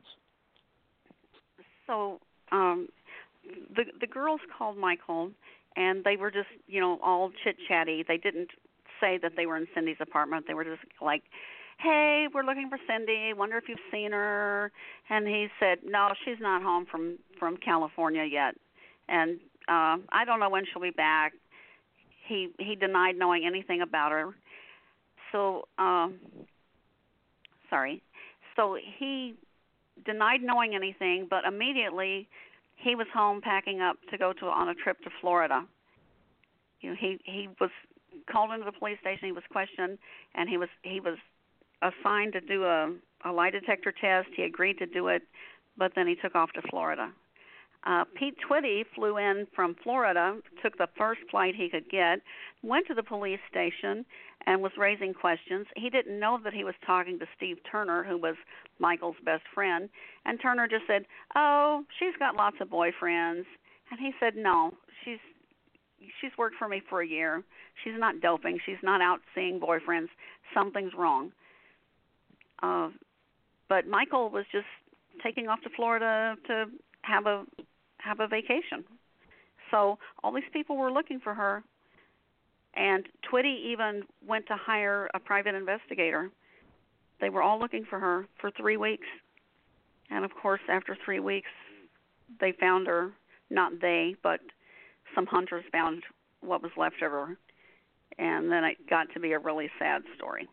Speaker 11: So um, the the girls called Michael, and they were just, you know, all chit-chatty. They didn't say that they were in Cindy's apartment. They were just like, hey, we're looking for Cindy. Wonder if you've seen her. And he said, no, she's not home from, from California yet. And uh, I don't know when she'll be back. He he denied knowing anything about her. So, um, sorry. So he denied knowing anything, but immediately he was home packing up to go to on a trip to Florida. You know, he he was called into the police station. He was questioned, and he was he was assigned to do a, a lie detector test. He agreed to do it, but then he took off to Florida. Uh, Pete Twitty flew in from Florida, took the first flight he could get, went to the police station, and was raising questions. He didn't know that he was talking to Steve Turner, who was Michael's best friend, and Turner just said, oh, she's got lots of boyfriends. And he said, no, she's she's worked for me for a year. She's not doping. She's not out seeing boyfriends. Something's wrong. Uh, but Michael was just taking off to Florida to have a have a vacation. So all these people were looking for her, and Twitty even went to hire a private investigator. They were all looking for her for three weeks. And, of course, after three weeks, they found her. Not they, but some hunters found what was left of her. And then it got to be a really sad story.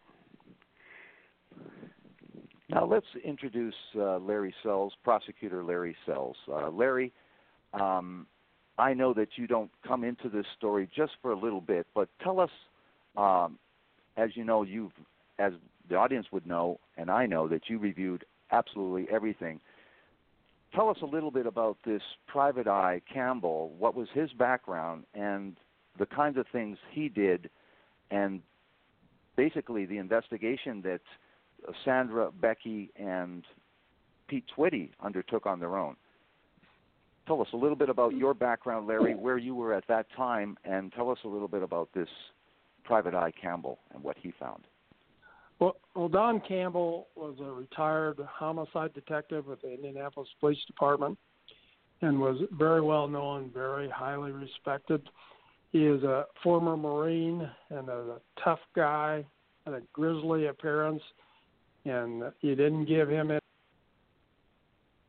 Speaker 9: Now let's introduce uh, Larry Sells, Prosecutor Larry Sells. Uh, Larry, um, I know that you don't come into this story just for a little bit, but tell us, um, as you know, you've, as the audience would know, and I know that you reviewed absolutely everything. Tell us a little bit about this Private Eye Campbell. What was his background and the kinds of things he did, and basically the investigation that Sandra, Becky, and Pete Twitty undertook on their own. Tell us a little bit about your background, Larry, where you were at that time, and tell us a little bit about this Private Eye Campbell and what he found.
Speaker 12: Well, well, Don Campbell was a retired homicide detective with the Indianapolis Police Department and was very well known, very highly respected. He is a former Marine and a tough guy, had a grisly appearance, and you didn't give him it.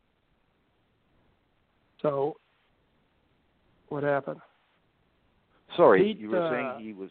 Speaker 12: So what happened?
Speaker 9: Sorry,
Speaker 12: Pete,
Speaker 9: you were
Speaker 12: uh,
Speaker 9: saying he was.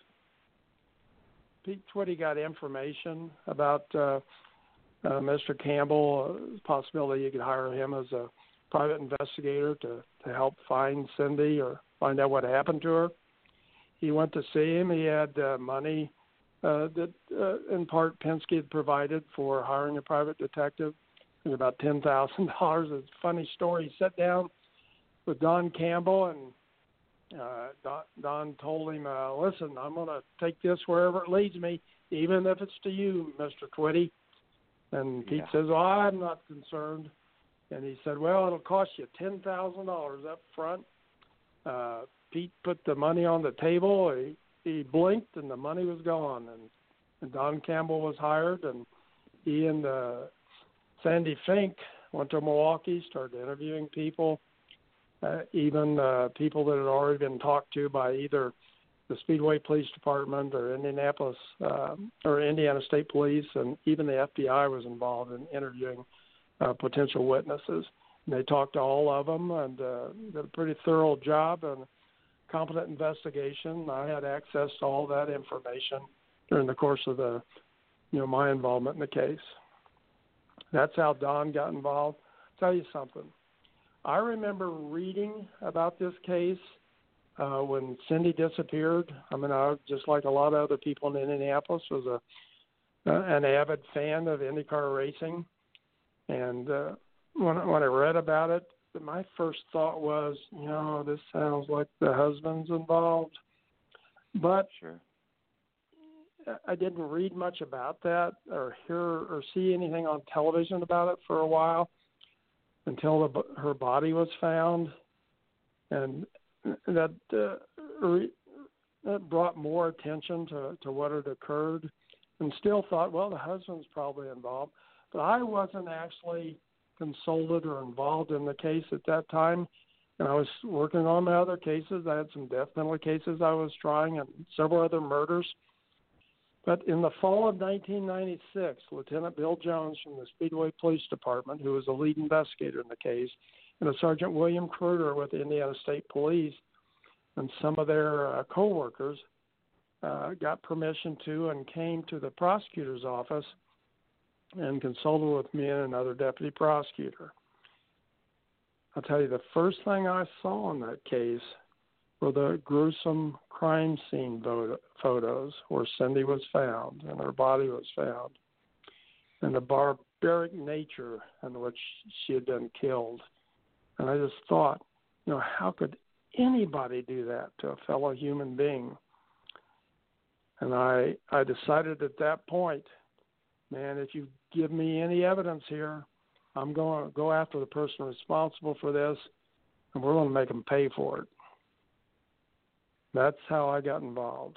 Speaker 12: Pete Twitty got information about uh, uh, Mister Campbell, uh, possibility you could hire him as a private investigator to, to help find Cindy or find out what happened to her. He went to see him. He had uh, money uh, that, uh, in part, Penske had provided for hiring a private detective. It was about ten thousand dollars. It's a funny story. He sat down with Don Campbell, and uh, Don, Don told him, uh, listen, I'm going to take this wherever it leads me, even if it's to you, Mister Twitty. And Pete
Speaker 9: Yeah.
Speaker 12: says, well, I'm not concerned. And he said, well, it'll cost you ten thousand dollars up front. Uh, Pete put the money on the table. He, he blinked, and the money was gone. And, and Don Campbell was hired, and he and uh, Sandy Fink went to Milwaukee, started interviewing people, uh, even uh, people that had already been talked to by either the Speedway Police Department or Indianapolis uh, or Indiana State Police, and even the F B I was involved in interviewing uh, potential witnesses. And they talked to all of them and uh, did a pretty thorough job and competent investigation. I had access to all that information during the course of the, you know, my involvement in the case. That's how Don got involved. I'll tell you something. I remember reading about this case uh, when Cindy disappeared. I mean, I, just like a lot of other people in Indianapolis, was a uh, an avid fan of IndyCar racing. And uh, when, when I read about it, my first thought was, you know, this sounds like the husband's involved. But
Speaker 9: Sure.
Speaker 12: I didn't read much about that or hear or see anything on television about it for a while until the, her body was found. And that, uh, re, that brought more attention to, to what had occurred, and still thought, well, the husband's probably involved. But I wasn't actually consulted or involved in the case at that time. And I was working on my other cases. I had some death penalty cases I was trying and several other murders. But in the fall of nineteen ninety-six, Lieutenant Bill Jones from the Speedway Police Department, who was the lead investigator in the case, and a Sergeant William Kruger with the Indiana State Police, and some of their uh, co-workers uh, got permission to and came to the prosecutor's office and consulted with me and another deputy prosecutor. I'll tell you, the first thing I saw in that case were the gruesome crime scene photos where Cindy was found and her body was found, and the barbaric nature in which she had been killed. And I just thought, you know, how could anybody do that to a fellow human being? And I, I decided at that point, man, if you give me any evidence here, I'm going to go after the person responsible for this, and we're going to make them pay for it. That's how I got involved.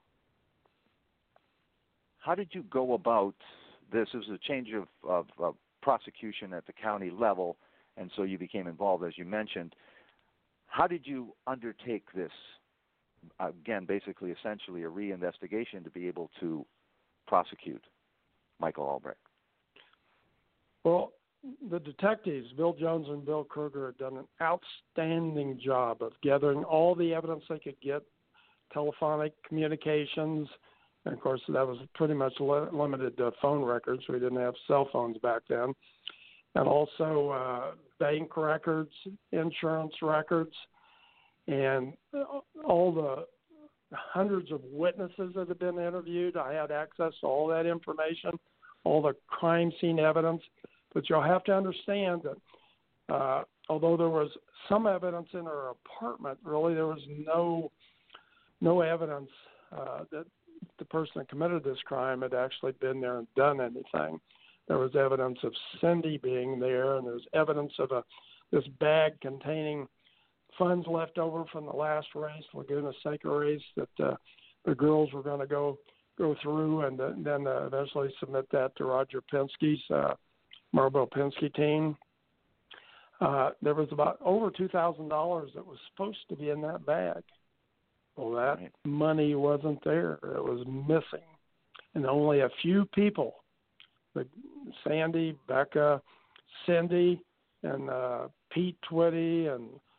Speaker 9: How did you go about this? It was a change of, of, of prosecution at the county level, and so you became involved, as you mentioned. How did you undertake this, again, basically, essentially a reinvestigation to be able to prosecute Michael Albrecht?
Speaker 12: Well, the detectives, Bill Jones and Bill Kruger, had done an outstanding job of gathering all the evidence they could get, telephonic communications, and of course that was pretty much li- limited to phone records. We didn't have cell phones back then. And also uh, bank records, insurance records, and all the hundreds of witnesses that had been interviewed. I had access to all that information, all the crime scene evidence. But you'll have to understand that uh, although there was some evidence in her apartment, really there was no no evidence uh, that the person that committed this crime had actually been there and done anything. There was evidence of Cindy being there, and there was evidence of a this bag containing funds left over from the last race, Laguna Seca race, that uh, the girls were going to go go through and uh, then uh, eventually submit that to Roger Penske's uh, Marlboro Penske team. Uh, there was about over two thousand dollars that was supposed to be in that bag. Well, that right. money wasn't there. It was missing. And only a few people, like Sandy, Becca, Cindy, and uh, Pete Twitty, and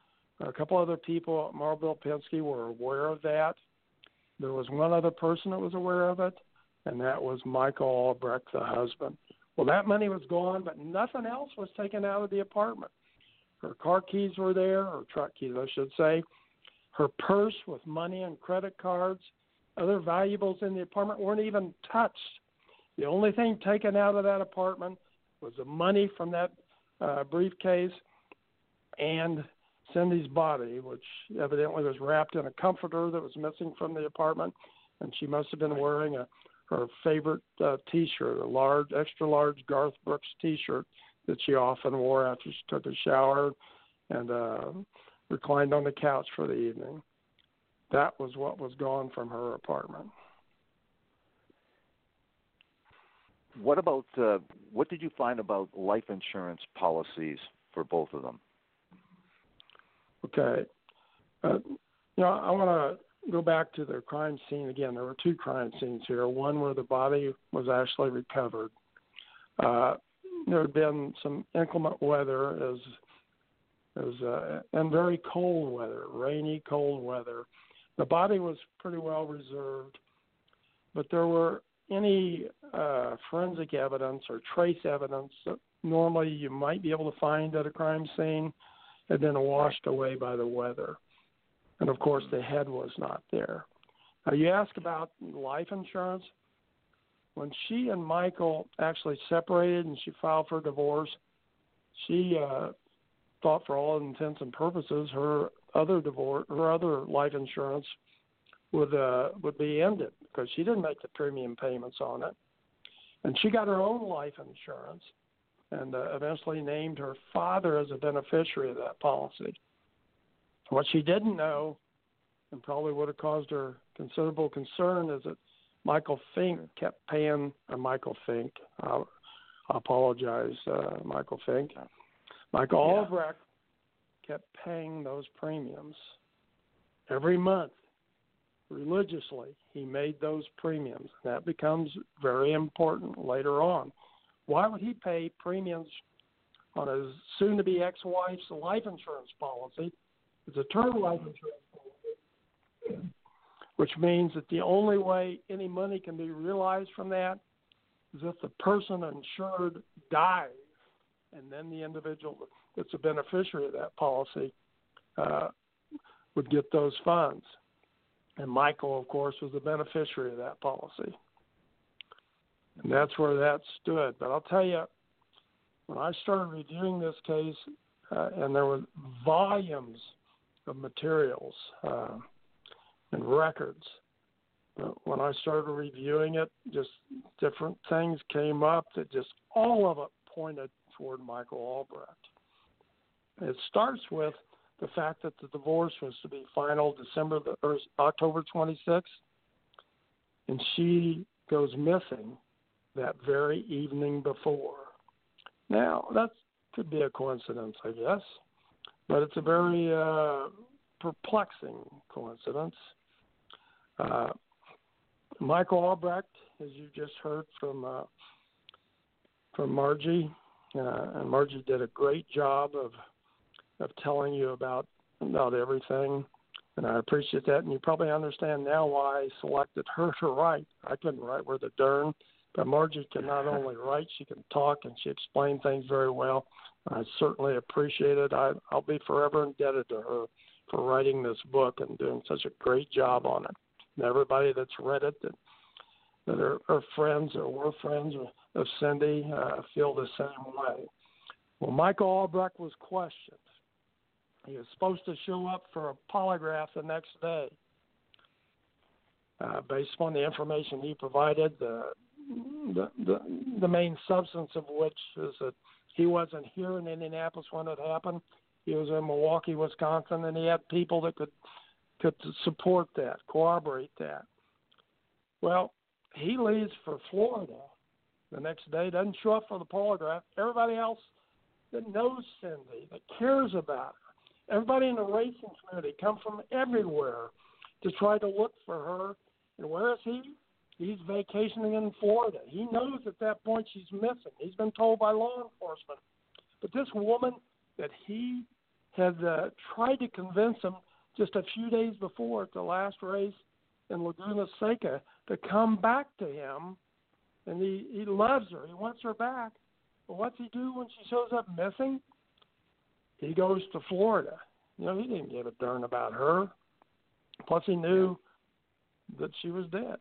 Speaker 12: A couple other people at Marlboro Penske were aware of that. There was one other person that was aware of it, and that was Michael Albrecht, the husband. Well, that money was gone, but nothing else was taken out of the apartment. Her car keys were there, or truck keys, I should say. Her purse with money and credit cards, other valuables in the apartment weren't even touched. The only thing taken out of that apartment was the money from that uh, briefcase and Cindy's body, which evidently was wrapped in a comforter that was missing from the apartment, and she must have been wearing a her favorite uh, T-shirt, a large, extra large Garth Brooks T-shirt that she often wore after she took a shower and uh, reclined on the couch for the evening. That was what was gone from her apartment.
Speaker 9: What about uh, what did you find about life insurance policies for both of them?
Speaker 12: Okay, uh, you know, I want to go back to the crime scene again. There were two crime scenes here. One where the body was actually recovered. Uh, there had been some inclement weather, as as uh, and very cold weather, rainy, cold weather. The body was pretty well reserved, but there were any uh, forensic evidence or trace evidence that normally you might be able to find at a crime scene had been washed away by the weather. And, of course, the head was not there. Now, you ask about life insurance. When she and Michael actually separated and she filed for divorce, she uh, thought for all intents and purposes her other divorce, her other life insurance would uh, would be ended because she didn't make the premium payments on it. And she got her own life insurance and uh, eventually named her father as a beneficiary of that policy. What she didn't know, and probably would have caused her considerable concern, is that Michael Fink kept paying, or Michael Fink, I'll, I apologize, uh, Michael Fink, Michael yeah. Albrecht kept paying those premiums every month. Religiously, he made those premiums. That becomes very important later on. Why would he pay premiums on his soon-to-be ex-wife's life insurance policy? It's a term life insurance policy, which means that the only way any money can be realized from that is if the person insured dies, and then the individual that's a beneficiary of that policy uh, would get those funds. And Michael, of course, was the beneficiary of that policy. And that's where that stood. But I'll tell you, when I started reviewing this case, uh, and there were volumes of materials uh, and records, but when I started reviewing it, just different things came up that just all of it pointed toward Michael Albrecht. It starts with the fact that the divorce was to be final December the, or October twenty-sixth, and she goes missing that very evening before. Now, that could be a coincidence, I guess, but it's a very uh, perplexing coincidence. Uh, Michael Albrecht, as you just heard from uh, from Margie, uh, and Margie did a great job of of telling you about about everything, and I appreciate that. And you probably understand now why I selected her to write. I couldn't write worth a darn, but Margie can not only write, she can talk, and she explained things very well. I certainly appreciate it. I, I'll be forever indebted to her for writing this book and doing such a great job on it. And everybody that's read it, that, that are, are friends or were friends of Cindy, uh, feel the same way. Well, Michael Albrecht was questioned. He was supposed to show up for a polygraph the next day. Uh, based upon the information he provided, the, the the the main substance of which is that he wasn't here in Indianapolis when it happened. He was in Milwaukee, Wisconsin, and he had people that could could support that, corroborate that. Well, he leaves for Florida the next day, doesn't show up for the polygraph. Everybody else that knows Cindy, that cares about her, everybody in the racing community come from everywhere to try to look for her. And where is he? He's vacationing in Florida. He knows at that point she's missing. He's been told by law enforcement. But this woman that he had uh, tried to convince him just a few days before at the last race in Laguna Seca to come back to him, and he, he loves her. He wants her back. But what's he do when she shows up missing? He goes to Florida. You know, he didn't give a darn about her. Plus, he knew that she was dead.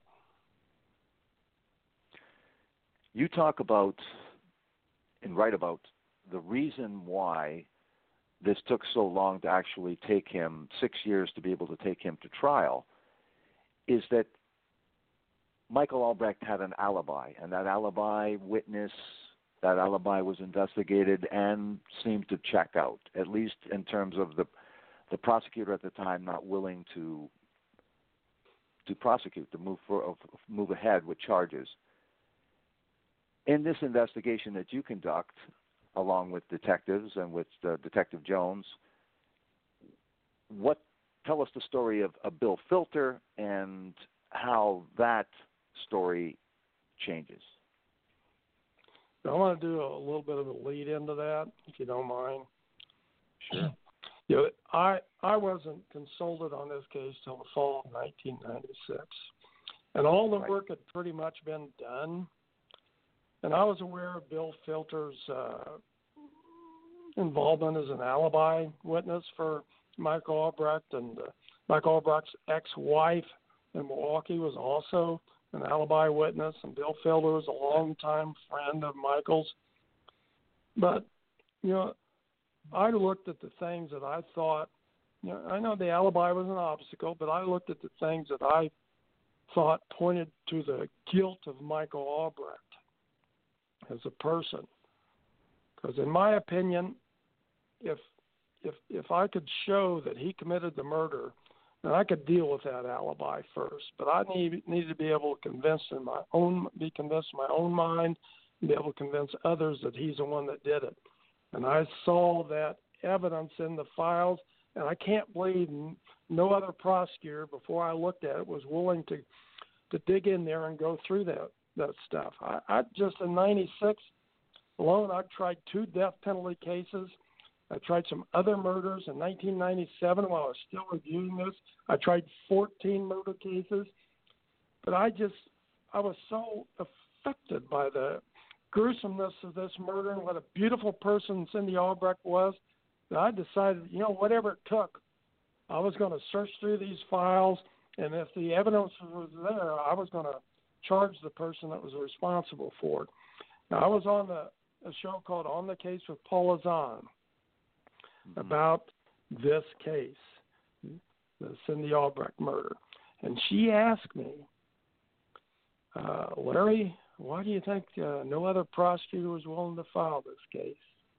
Speaker 9: You talk about and write about the reason why this took so long to actually take him, six years to be able to take him to trial, is that Michael Albrecht had an alibi, and that alibi witness, that alibi was investigated and seemed to check out, at least in terms of the the prosecutor at the time not willing to to prosecute, to move for, move ahead with charges. In this investigation that you conduct, along with detectives and with uh, Detective Jones, what tell us the story of, of Bill Filter and how that story changes.
Speaker 12: I want to do a little bit of a lead into that, if you don't mind.
Speaker 9: Sure.
Speaker 12: You know, I I wasn't consulted on this case till the fall of nineteen ninety-six, and all the
Speaker 9: right.
Speaker 12: work had pretty much been done. And I was aware of Bill Filter's uh, involvement as an alibi witness for Michael Albrecht, and uh, Michael Albrecht's ex-wife in Milwaukee was also an alibi witness, and Bill Filter was a longtime friend of Michael's. But, you know, I looked at the things that I thought, you know, I know the alibi was an obstacle, but I looked at the things that I thought pointed to the guilt of Michael Albrecht as a person. Because in my opinion, if if if I could show that he committed the murder, then I could deal with that alibi first. But I need needed to be able to convince in my own be convinced in my own mind and be able to convince others that he's the one that did it. And I saw that evidence in the files, and I can't believe no other prosecutor before I looked at it was willing to to dig in there and go through that that stuff. I, I just in ninety-six alone, I tried two death penalty cases. I tried some other murders in nineteen ninety-seven while I was still reviewing this. I tried fourteen murder cases, but I just I was so affected by the gruesomeness of this murder and what a beautiful person Cindy Albrecht was that I decided, you know, whatever it took, I was going to search through these files, and if the evidence was there, I was going to charge the person that was responsible for it. Now, I was on the, a show called On the Case with Paula Zahn mm-hmm. about this case, the Cindy Albrecht murder. And she asked me, uh, Larry, why do you think uh, no other prosecutor was willing to file this case?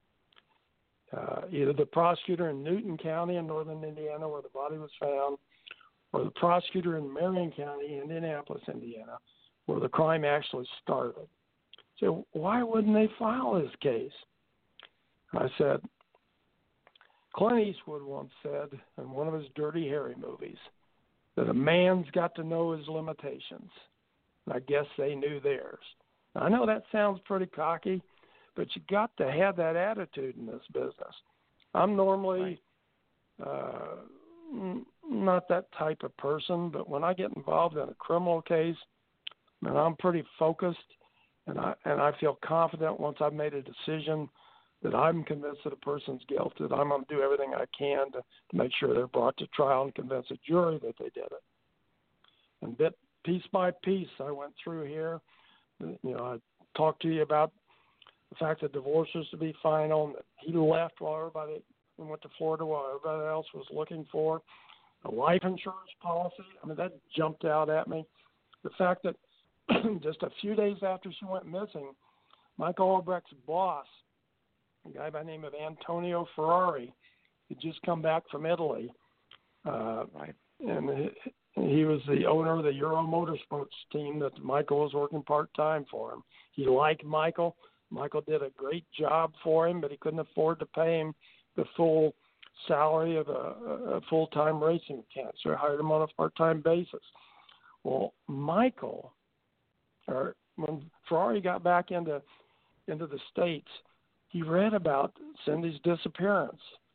Speaker 12: Uh, either the prosecutor in Newton County in northern Indiana where the body was found, or the prosecutor in Marion County, Indianapolis, Indiana, where the crime actually started. So why wouldn't they file this case? I said, Clint Eastwood once said in one of his Dirty Harry movies that a man's got to know his limitations. And I guess they knew theirs. Now, I know that sounds pretty cocky, but you got to have that attitude in this business. I'm normally uh, n- not that type of person, but when I get involved in a criminal case, man, I'm pretty focused, and I and I feel confident once I've made a decision that I'm convinced that a person's guilty, that I'm going to do everything I can to, to make sure they're brought to trial and convince a jury that they did it. And bit piece by piece, I went through here. You know, I talked to you about the fact that divorce was to be final, and that he left while everybody went to Florida while everybody else was looking for a life insurance policy. I mean, that jumped out at me. The fact that just a few days after she went missing, Michael Albrecht's boss, a guy by the name of Antonio Ferrari, had just come back from Italy. Uh, right. And he, he was the owner of the Euro Motorsports team that Michael was working part-time for him. He liked Michael. Michael did a great job for him, but he couldn't afford to pay him the full salary of a, a full-time racing mechanic, so he hired him on a part-time basis. Well, Michael, or when Ferrari got back into into the States, he read about Cindy's disappearance.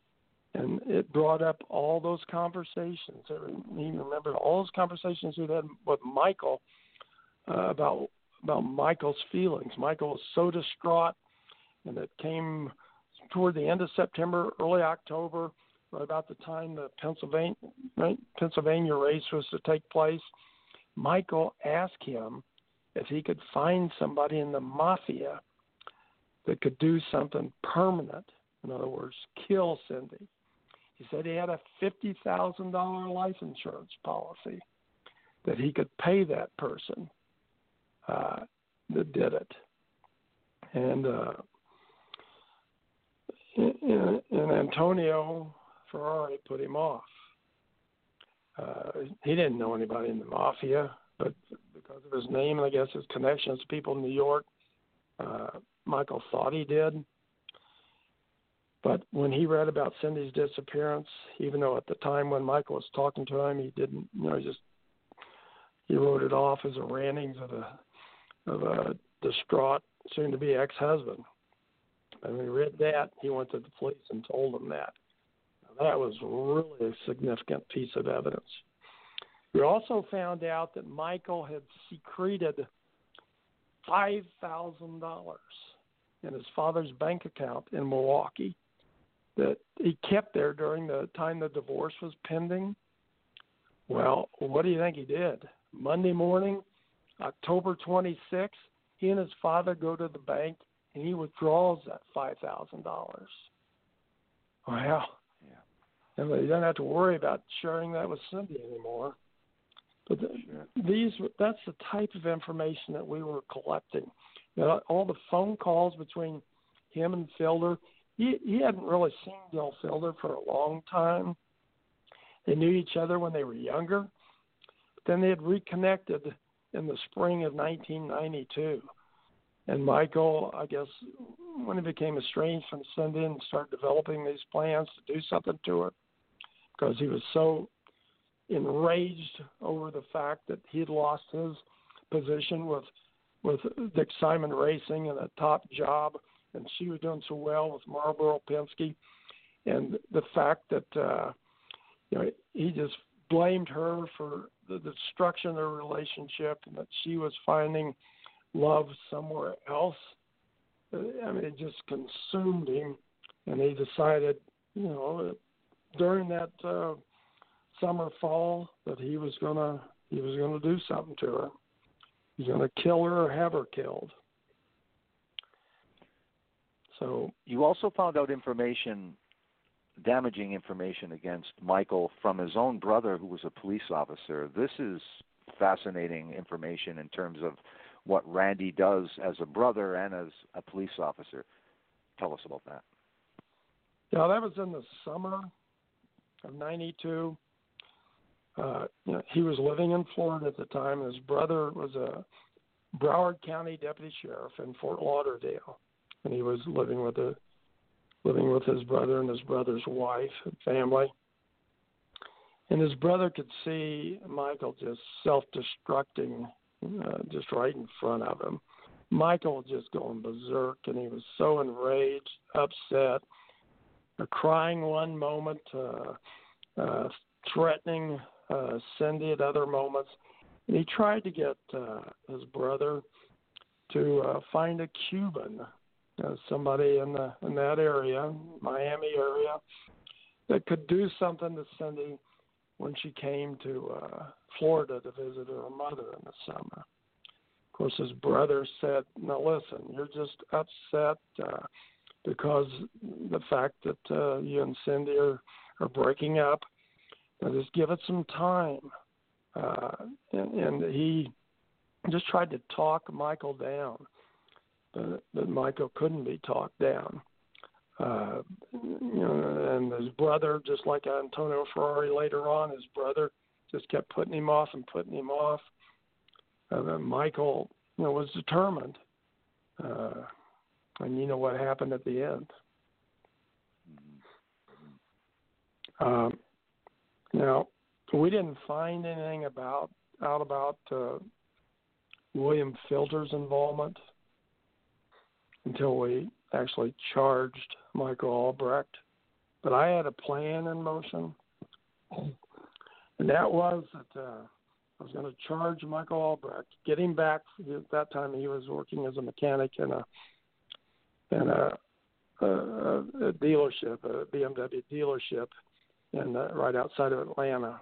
Speaker 12: And it brought up all those conversations. He remembered all those conversations he'd had with Michael uh, about about Michael's feelings. Michael was so distraught, and it came toward the end of September, early October, right about the time the Pennsylvania right, Pennsylvania race was to take place. Michael asked him if he could find somebody in the mafia that could do something permanent. In other words, kill Cindy. He said he had a fifty thousand dollars life insurance policy that he could pay that person uh, that did it. And, uh, and, and Antonio Ferrari put him off. Uh, he didn't know anybody in the mafia, but because of his name and I guess his connections to people in New York, uh, Michael thought he did. But when he read about Cindy's disappearance, even though at the time when Michael was talking to him, he didn't, you know, he just he wrote it off as a rantings of a of a distraught, soon-to-be ex-husband. And when he read that, he went to the police and told them that. Now, that was really a significant piece of evidence. We also found out that Michael had secreted five thousand dollars in his father's bank account in Milwaukee that he kept there during the time the divorce was pending. Well, what do you think he did? Monday morning, October twenty-sixth, he and his father go to the bank and he withdraws that five thousand dollars. Wow. Yeah. And he doesn't have to worry about sharing that with Cindy anymore. But the, these, that's the type of information that we were collecting. You know, all the phone calls between him and Fielder, he, he hadn't really seen Gil Fielder for a long time. They knew each other when they were younger. But then they had reconnected in the spring of nineteen ninety-two. And Michael, I guess, when he became estranged from Cindy and started developing these plans to do something to her, because he was so enraged over the fact that he had lost his position with with Dick Simon Racing and a top job, and she was doing so well with Marlboro Penske, and the fact that uh, you know he just blamed her for the destruction of their relationship and that she was finding love somewhere else. I mean, it just consumed him, and he decided, you know, during that uh, summer fall that he was gonna he was gonna do something to her. He's gonna kill her or have her killed. So
Speaker 9: you also found out information, damaging information against Michael from his own brother, who was a police officer. This is fascinating information in terms of what Randy does as a brother and as a police officer. Tell us about that.
Speaker 12: Yeah, that was in the summer of ninety-two. Uh, you know, he was living in Florida at the time. His brother was a Broward County deputy sheriff in Fort Lauderdale, and he was living with a living with his brother and his brother's wife and family. And his brother could see Michael just self-destructing, uh, just right in front of him. Michael just going berserk, and he was so enraged, upset, uh, crying one moment, uh, uh, threatening uh, Cindy at other moments. And he tried to get uh, his brother to uh, find a Cuban, uh, somebody in the in that area, Miami area, that could do something to Cindy when she came to uh, Florida to visit her mother in the summer. Of course, his brother said, "Now listen, you're just upset uh, because the fact that uh, you and Cindy are, are breaking up. Now just give it some time." Uh, and, and he just tried to talk Michael down, but, but Michael couldn't be talked down. Uh, you know, and his brother, just like Antonio Ferrari later on, his brother just kept putting him off and putting him off. And then Michael, you know, was determined. Uh, and you know what happened at the end. Um, now, we didn't find anything about out about uh, William Fielder's involvement until we actually charged Michael Albrecht. but I had a plan in motion, and that was that uh, I was going to charge Michael Albrecht, get him back. At that time, he was working as a mechanic in a in a, a, a dealership, a B M W dealership, in uh, right outside of Atlanta,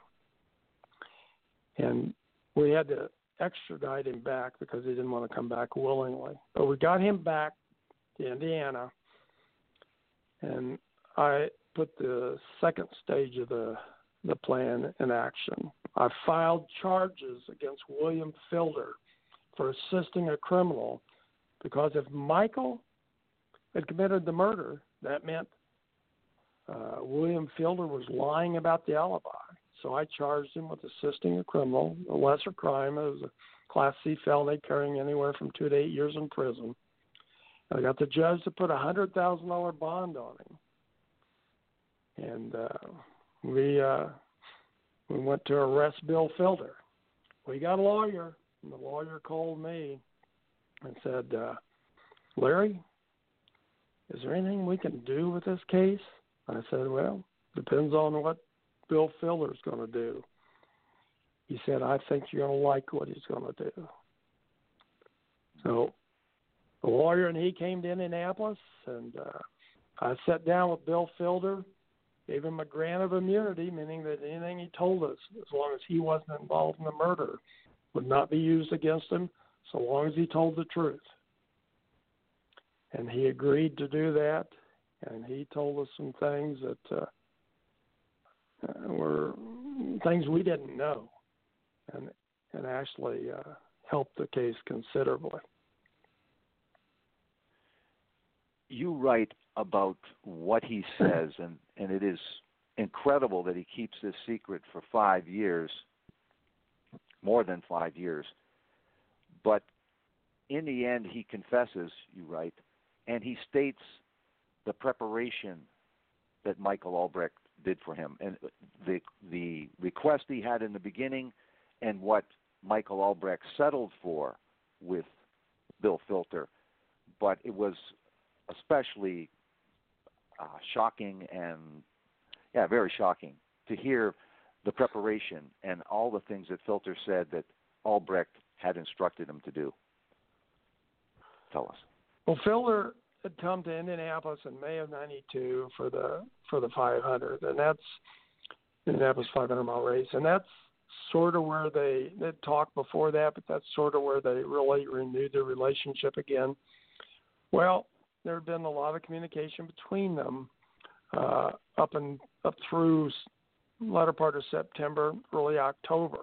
Speaker 12: and we had to extradite him back because he didn't want to come back willingly. But we got him back to Indiana, and I put the second stage of the the plan in action. I filed charges against William Fielder for assisting a criminal because if Michael had committed the murder, that meant uh, William Fielder was lying about the alibi. So I charged him with assisting a criminal, a lesser crime. It was a Class C felony carrying anywhere from two to eight years in prison. I got the judge to put a one hundred thousand dollars bond on him. And uh, we uh, we went to arrest Bill Fielder. We got a lawyer, and the lawyer called me and said, uh, Larry, is there anything we can do with this case? I said, well, depends on what Bill Fielder's going to do. He said, I think you're going to like what he's going to do. So the lawyer and he came to Indianapolis, and uh, I sat down with Bill Fielder, gave him a grant of immunity, meaning that anything he told us, as long as he wasn't involved in the murder, would not be used against him, so long as he told the truth. And he agreed to do that, and he told us some things that uh, uh, were things we didn't know, and and actually uh, helped the case considerably.
Speaker 9: You write about what he says, and, and it is incredible that he keeps this secret for five years, more than five years. But in the end, he confesses, you write, and he states the preparation that Michael Albrecht did for him, and the the request he had in the beginning, and what Michael Albrecht settled for with Bill Fielder. But it was especially uh, shocking and, yeah, very shocking to hear the preparation and all the things that Fielder said that Albrecht had instructed him to do. Tell us.
Speaker 12: Well, Fielder had come to Indianapolis in May of ninety-two for the for the five hundred, and that's Indianapolis five hundred mile race, and that's sort of where they they talked before that, but that's sort of where they really renewed their relationship again. Well, there had been a lot of communication between them uh, up and up through latter part of September, early October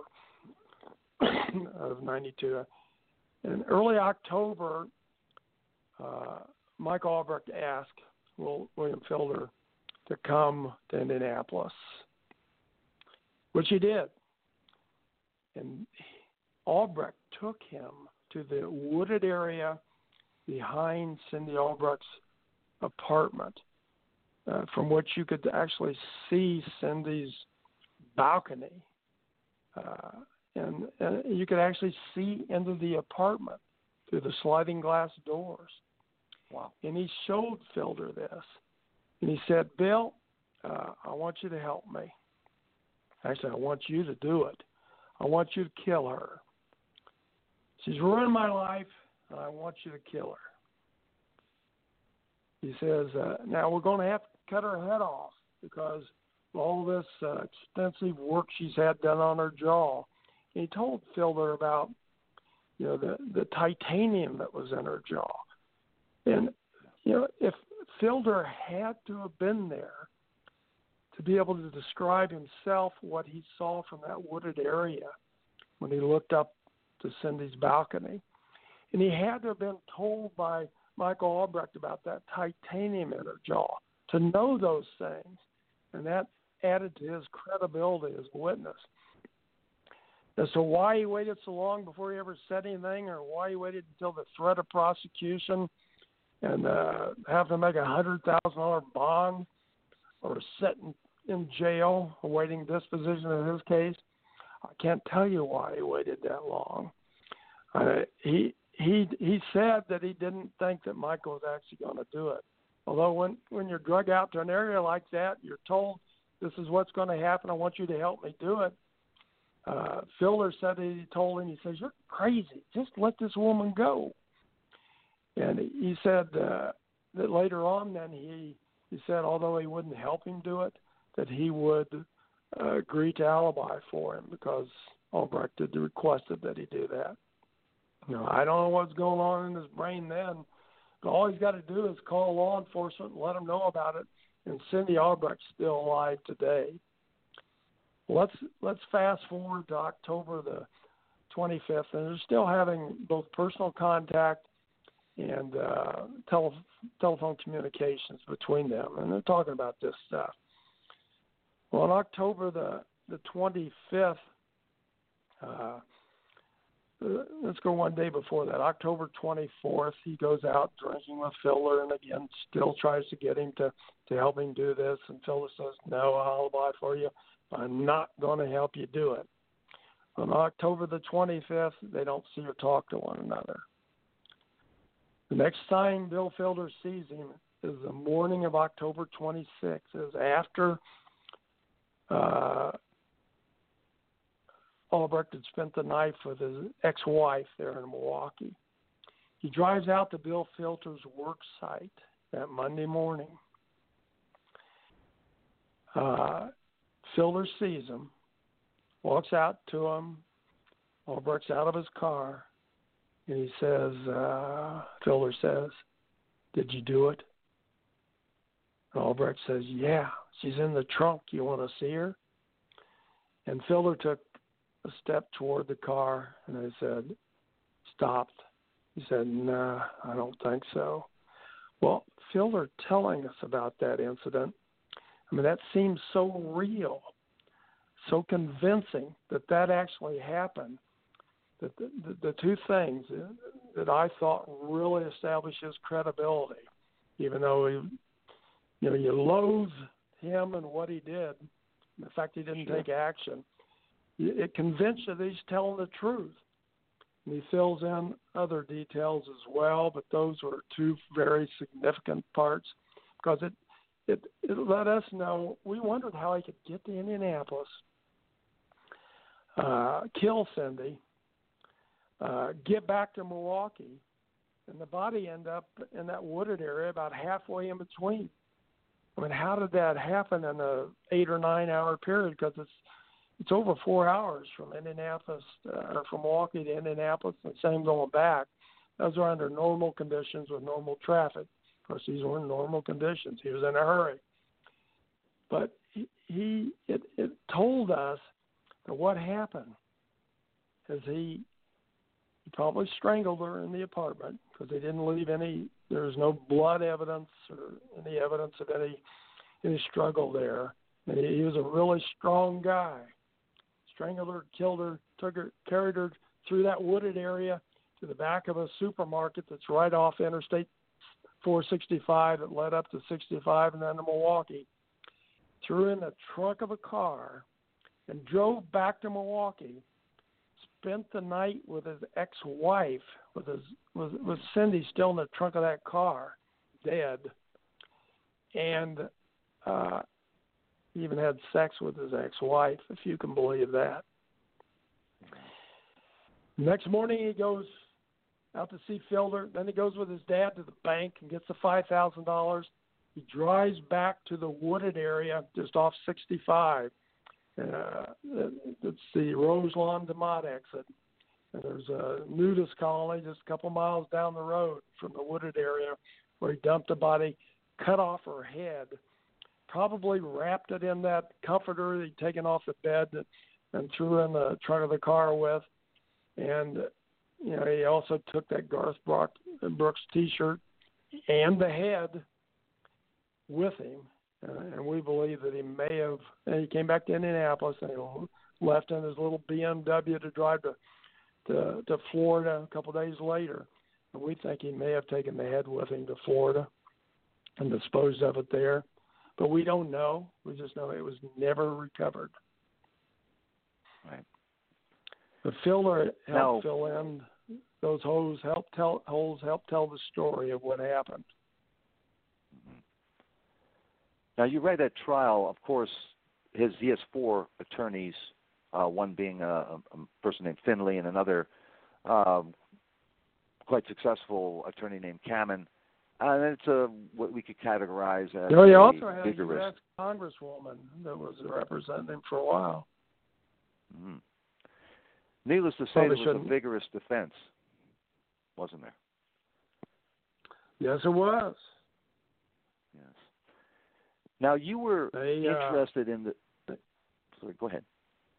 Speaker 12: of ninety-two. In early October, uh, Michael Albrecht asked William Fielder to come to Indianapolis, which he did. And Albrecht took him to the wooded area behind Cindy Albrecht's apartment, uh, from which you could actually see Cindy's balcony. Uh, and, and you could actually see into the apartment through the sliding glass doors. Wow. And he showed Fielder this. And he said, Bill, uh, I want you to help me. Actually, I want you to do it. I want you to kill her. She's ruined my life, and I want you to kill her. He says, uh, now we're going to have to cut her head off because of all this uh, extensive work she's had done on her jaw. And he told Fielder about, you know, the, the titanium that was in her jaw. And, you know, if Fielder had to have been there to be able to describe himself what he saw from that wooded area when he looked up to Cindy's balcony. And he had to have been told by Michael Albrecht about that titanium in her jaw to know those things. And that added to his credibility as a witness. As to why he waited so long before he ever said anything, or why he waited until the threat of prosecution and uh, have to make a one hundred thousand dollars bond or sit in, in jail awaiting disposition of his case, I can't tell you why he waited that long. Uh, he he he said that he didn't think that Michael was actually going to do it. Although when, when you're drug out to an area like that, you're told this is what's going to happen. I want you to help me do it. Uh, Fielder said that he told him, he says, "You're crazy. Just let this woman go." And he said uh, that later on then he, he said, although he wouldn't help him do it, that he would uh, agree to alibi for him because Albrecht had requested that he do that. You know, I don't know what's going on in his brain then, but all he's got to do is call law enforcement and let them know about it. And Cindy Albrecht's still alive today. Let's let's fast forward to October the twenty-fifth, and they're still having both personal contact and uh, tele- telephone communications between them, and they're talking about this stuff. Well, on October the the twenty-fifth, uh, let's go one day before that, October twenty-fourth, he goes out drinking with Fielder, and again still tries to get him to, to help him do this, and Fielder says, "No, I'll alibi for you. I'm not going to help you do it." On October the twenty-fifth, they don't see or talk to one another. The next time Bill Fielder sees him is the morning of October twenty-sixth. It is after uh, Albrecht had spent the night with his ex-wife there in Milwaukee. He drives out to Bill Fielder's work site that Monday morning. Uh, Fielder sees him, walks out to him. Albrecht's out of his car, and he says, uh, Fielder says, "Did you do it?" And Albrecht says, "Yeah, she's in the trunk. You want to see her?" And Fielder took a step toward the car, and I said, stopped. He said, "Nah, I don't think so." Well, Fielder telling us about that incident, I mean, that seems so real, so convincing that that actually happened, that the, the, the two things that I thought really established his credibility, even though, he, you know, you loathe him and what he did, the fact he didn't
Speaker 9: Sure.
Speaker 12: take action, it convinced you that he's telling the truth. And he fills in other details as well, but those were two very significant parts because it, it, it let us know. We wondered how he could get to Indianapolis, uh, kill Cindy, uh, get back to Milwaukee, and the body end up in that wooded area about halfway in between. I mean, how did that happen in a eight or nine hour period? Because it's it's over four hours from Indianapolis uh, or from Milwaukee to Indianapolis, and same going back. Those are under normal conditions with normal traffic. Of course, these weren't normal conditions. He was in a hurry. But he, he it, it told us that what happened is he, he probably strangled her in the apartment because they didn't leave any, there was no blood evidence or any evidence of any, any struggle there. And he, he was a really strong guy. Strangled her, killed her, took her, carried her through that wooded area to the back of a supermarket that's right off Interstate four sixty-five that led up to sixty-five and then to Milwaukee, threw in the trunk of a car and drove back to Milwaukee, spent the night with his ex-wife, with his with, with Cindy still in the trunk of that car, dead, and uh, he even had sex with his ex-wife, if you can believe that. Next morning he goes out to see Fielder. Then he goes with his dad to the bank and gets the five thousand dollars. He drives back to the wooded area just off sixty-five. Uh, it's the Roselawn DeMott exit. And there's a nudist colony just a couple miles down the road from the wooded area where he dumped the body, cut off her head, probably wrapped it in that comforter that he'd taken off the bed and threw in the trunk of the car with. And you know, he also took that Garth Brooks T-shirt and the head with him, uh, and we believe that he may have. And he came back to Indianapolis and he left in his little B M W to drive to to, to Florida a couple of days later. And we think he may have taken the head with him to Florida and disposed of it there, but we don't know. We just know it was never recovered.
Speaker 9: Right.
Speaker 12: The Fielder helped
Speaker 9: No.
Speaker 12: fill in those holes, help tell holes, help tell the story of what happened.
Speaker 9: Mm-hmm. Now, you read at trial, of course, his he has four attorneys, uh, one being a, a person named Finley and another um, quite successful attorney named Kamen. And it's a, what we could categorize as
Speaker 12: you know, he
Speaker 9: a
Speaker 12: also had
Speaker 9: vigorous.
Speaker 12: a U S Congresswoman that was representing him for a while.
Speaker 9: Mm-hmm. Needless to say,
Speaker 12: Probably
Speaker 9: there was
Speaker 12: shouldn't.
Speaker 9: a vigorous defense, wasn't there?
Speaker 12: Yes, it was.
Speaker 9: Yes. Now, you were
Speaker 12: they, uh,
Speaker 9: interested in the... Sorry, go ahead.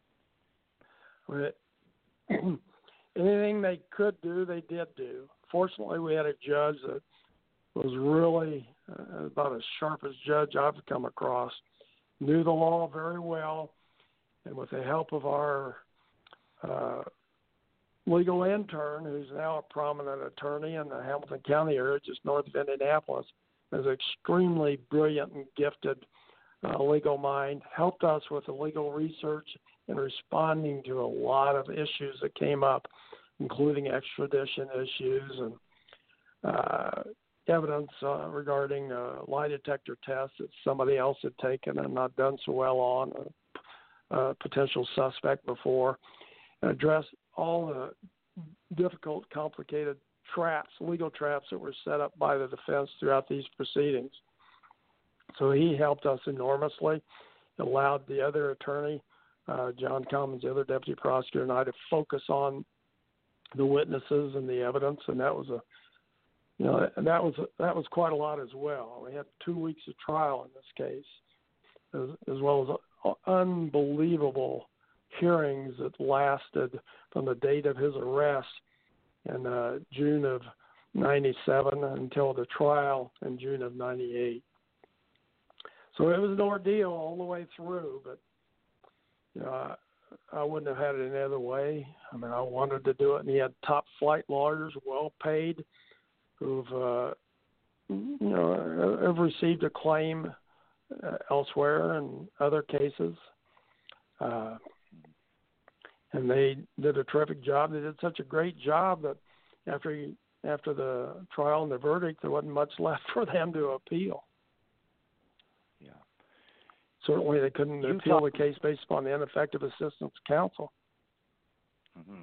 Speaker 12: Anything they could do, they did do. Fortunately, we had a judge that was really uh, about as sharp as judge I've come across, knew the law very well, and with the help of our uh, legal intern, who's now a prominent attorney in the Hamilton County area, just north of Indianapolis, is an extremely brilliant and gifted uh, legal mind, helped us with the legal research and responding to a lot of issues that came up, including extradition issues and uh, evidence uh, regarding uh, lie detector tests that somebody else had taken and not done so well on, a, a potential suspect before, and address all the difficult, complicated traps, legal traps that were set up by the defense throughout these proceedings. So he helped us enormously, allowed the other attorney, uh, John Commons, the other deputy prosecutor, and I to focus on the witnesses and the evidence, and that was a, you know, and that was a, that was quite a lot as well. We had two weeks of trial in this case, as, as well as unbelievable hearings that lasted from the date of his arrest in uh, June of ninety-seven until the trial in June of ninety-eight. So it was an ordeal all the way through, but you know, I, I wouldn't have had it any other way. I mean, I wanted to do it, and he had top flight lawyers, well paid, who've uh, you know have received acclaim uh, elsewhere in other cases. Uh, and they did a terrific job. They did such a great job that after he, after the trial and the verdict, there wasn't much left for them to appeal.
Speaker 9: Yeah.
Speaker 12: Certainly, they couldn't
Speaker 9: You
Speaker 12: appeal
Speaker 9: talk-
Speaker 12: the case based upon the ineffective assistance of counsel.
Speaker 9: Mm-hmm.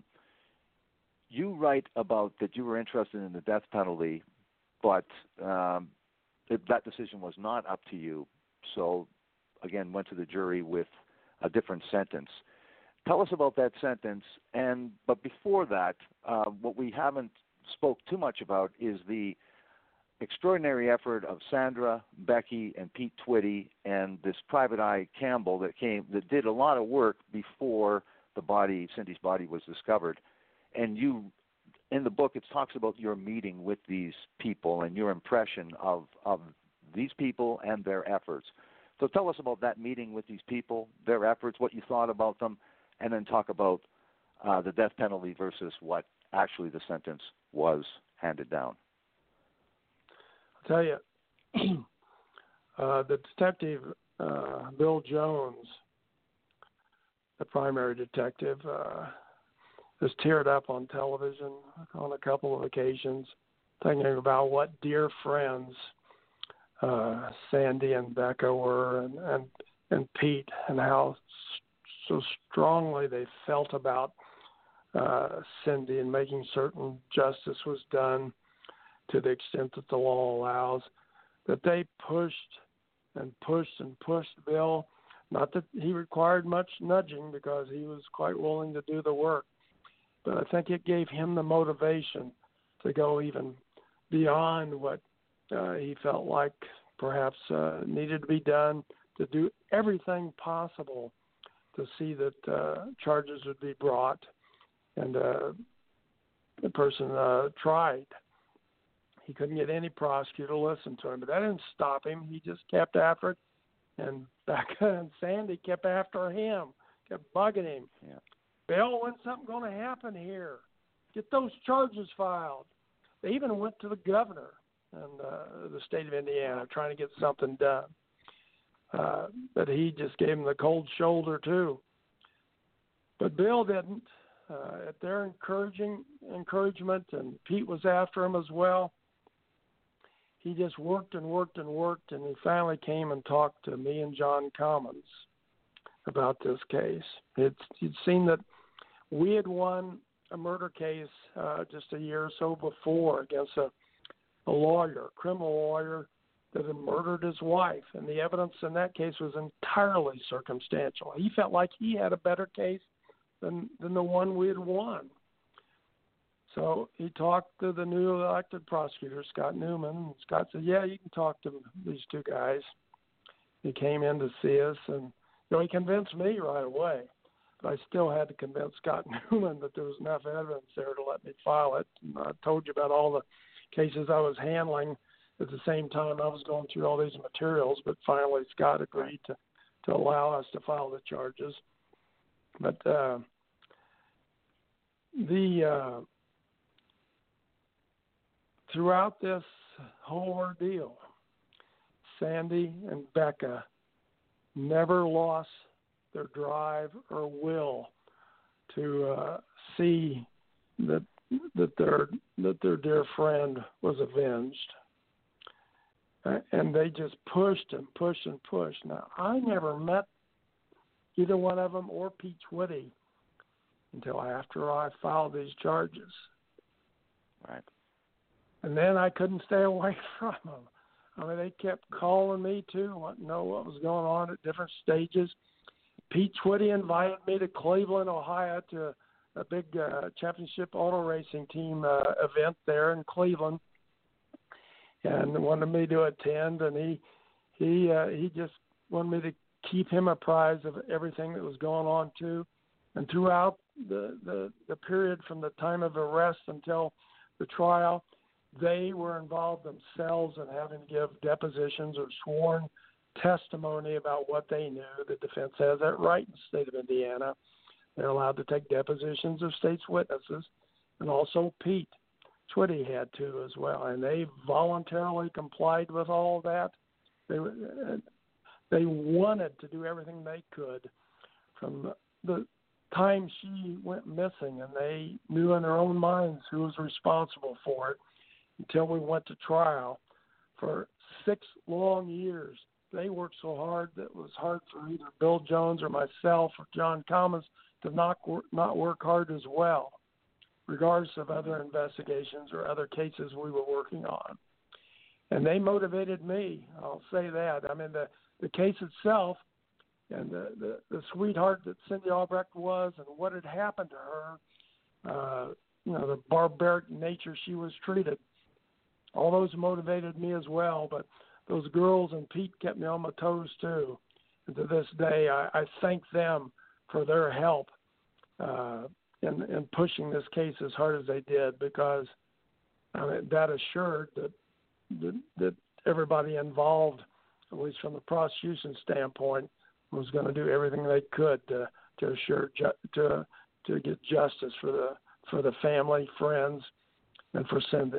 Speaker 9: You write about that you were interested in the death penalty, but um, it, that decision was not up to you. So, again, went to the jury with a different sentence. Tell us about that sentence. And but before that, uh, what we haven't spoke too much about is the extraordinary effort of Sandra, Becky, and Pete Twitty, and this private eye Campbell that came that did a lot of work before the body, Cindy's body, was discovered. And you, in the book, it talks about your meeting with these people and your impression of of these people and their efforts. So tell us about that meeting with these people, their efforts, what you thought about them, and then talk about uh, the death penalty versus what actually the sentence was handed down.
Speaker 12: I'll tell you, uh, the detective, uh, Bill Jones, the primary detective, uh, has teared up on television on a couple of occasions, thinking about what dear friends uh, Sandy and Becca were, and, and, and Pete, and how so strongly they felt about uh, Cindy and making certain justice was done to the extent that the law allows, that they pushed and pushed and pushed Bill. Not that he required much nudging because he was quite willing to do the work, but I think it gave him the motivation to go even beyond what uh, he felt like perhaps uh, needed to be done, to do everything possible to see that uh, charges would be brought and uh, the person uh, tried. He couldn't get any prosecutor to listen to him, but that didn't stop him. He just kept after it, and Becca and Sandy kept after him, kept bugging him.
Speaker 9: Yeah.
Speaker 12: Bill, when's something going to happen here? Get those charges filed. They even went to the governor in uh, the state of Indiana trying to get something done. Uh, but he just gave him the cold shoulder, too. But Bill didn't. Uh, at their encouraging encouragement, and Pete was after him as well, he just worked and worked and worked, and he finally came and talked to me and John Commons about this case. It's, he'd seen that we had won a murder case uh, just a year or so before against a, a lawyer, a criminal lawyer that had murdered his wife, and the evidence in that case was entirely circumstantial. He felt like he had a better case than than the one we had won. So he talked to the new elected prosecutor, Scott Newman, and Scott said, yeah, you can talk to these two guys. He came in to see us, and you know, he convinced me right away, but I still had to convince Scott Newman that there was enough evidence there to let me file it. And I told you about all the cases I was handling at the same time I was going through all these materials, but finally Scott agreed to, to allow us to file the charges. But uh, the uh, throughout this whole ordeal, Sandy and Becca never lost their drive or will to uh, see that that their that their dear friend was avenged. And they just pushed and pushed and pushed. Now, I never met either one of them or Pete Twitty until after I filed these charges.
Speaker 9: Right.
Speaker 12: And then I couldn't stay away from them. I mean, they kept calling me, too, wanting to know what was going on at different stages. Pete Twitty invited me to Cleveland, Ohio, to a, a big uh, championship auto racing team uh, event there in Cleveland, and wanted me to attend, and he he uh, he just wanted me to keep him apprised of everything that was going on too. And throughout the, the, the period from the time of arrest until the trial, they were involved themselves in having to give depositions or sworn testimony about what they knew. The defense has that right in the state of Indiana. They're allowed to take depositions of state's witnesses, and also Pete Twitty had to as well, and they voluntarily complied with all that. They they wanted to do everything they could from the time she went missing, and they knew in their own minds who was responsible for it until we went to trial. For six long years, they worked so hard that it was hard for either Bill Jones or myself or John Commons to not work, not work hard as well, regardless of other investigations or other cases we were working on. And they motivated me, I'll say that. I mean, the, the case itself and the, the, the sweetheart that Cindy Albrecht was and what had happened to her, uh, you know, the barbaric nature she was treated, all those motivated me as well. But those girls and Pete kept me on my toes too. And to this day, I, I thank them for their help uh, in, in pushing this case as hard as they did, because I mean, that assured that, that that everybody involved, at least from the prosecution standpoint, was going to do everything they could to to assure ju- to to get justice for the for the family, friends, and for Cindy.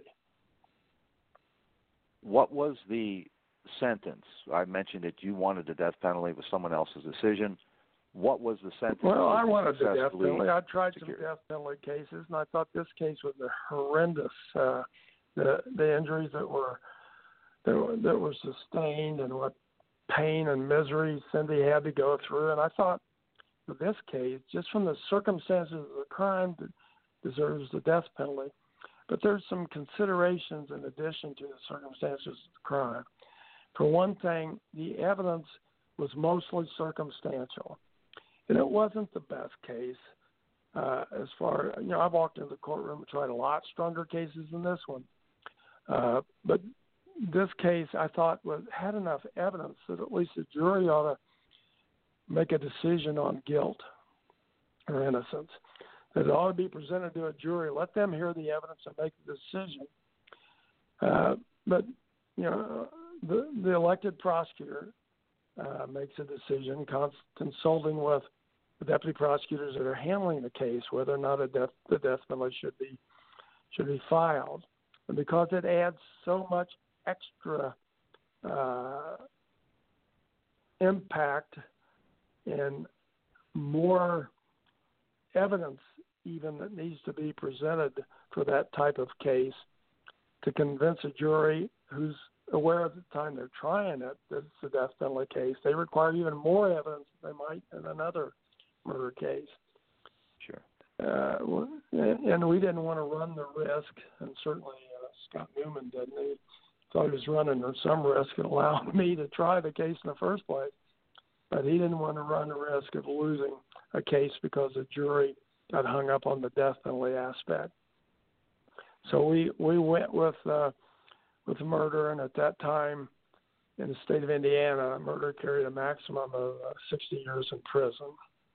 Speaker 9: What was the sentence? I mentioned that you wanted the death penalty. It was someone else's decision. What was the sentence?
Speaker 12: Well, I wanted the death penalty. I tried some death penalty cases, and I thought this case was horrendous. Uh, the the injuries that were that were, that were sustained, and what pain and misery Cindy had to go through. And I thought, for this case, just from the circumstances of the crime, that deserves the death penalty. But there's some considerations in addition to the circumstances of the crime. For one thing, the evidence was mostly circumstantial. And it wasn't the best case uh, as far, you know, I've walked into the courtroom and tried a lot stronger cases than this one. Uh, but this case, I thought, was had enough evidence that at least the jury ought to make a decision on guilt or innocence. That it ought to be presented to a jury, let them hear the evidence and make the decision. Uh, but, you know, the, the elected prosecutor uh, makes a decision, cons- consulting with the deputy prosecutors that are handling the case, whether or not a death, the death penalty should be should be filed. And because it adds so much extra uh, impact and more evidence even that needs to be presented for that type of case to convince a jury whose time they're trying it, it's a death penalty case. They require even more evidence than they might in another murder case.
Speaker 9: Sure.
Speaker 12: Uh, and we didn't want to run the risk, and certainly uh, Scott Newman didn't. He thought he was running some risk in allowing me to try the case in the first place, but he didn't want to run the risk of losing a case because the jury got hung up on the death penalty aspect. So we, we went with uh, with murder, and at that time in the state of Indiana, murder carried a maximum of uh, sixty years in prison.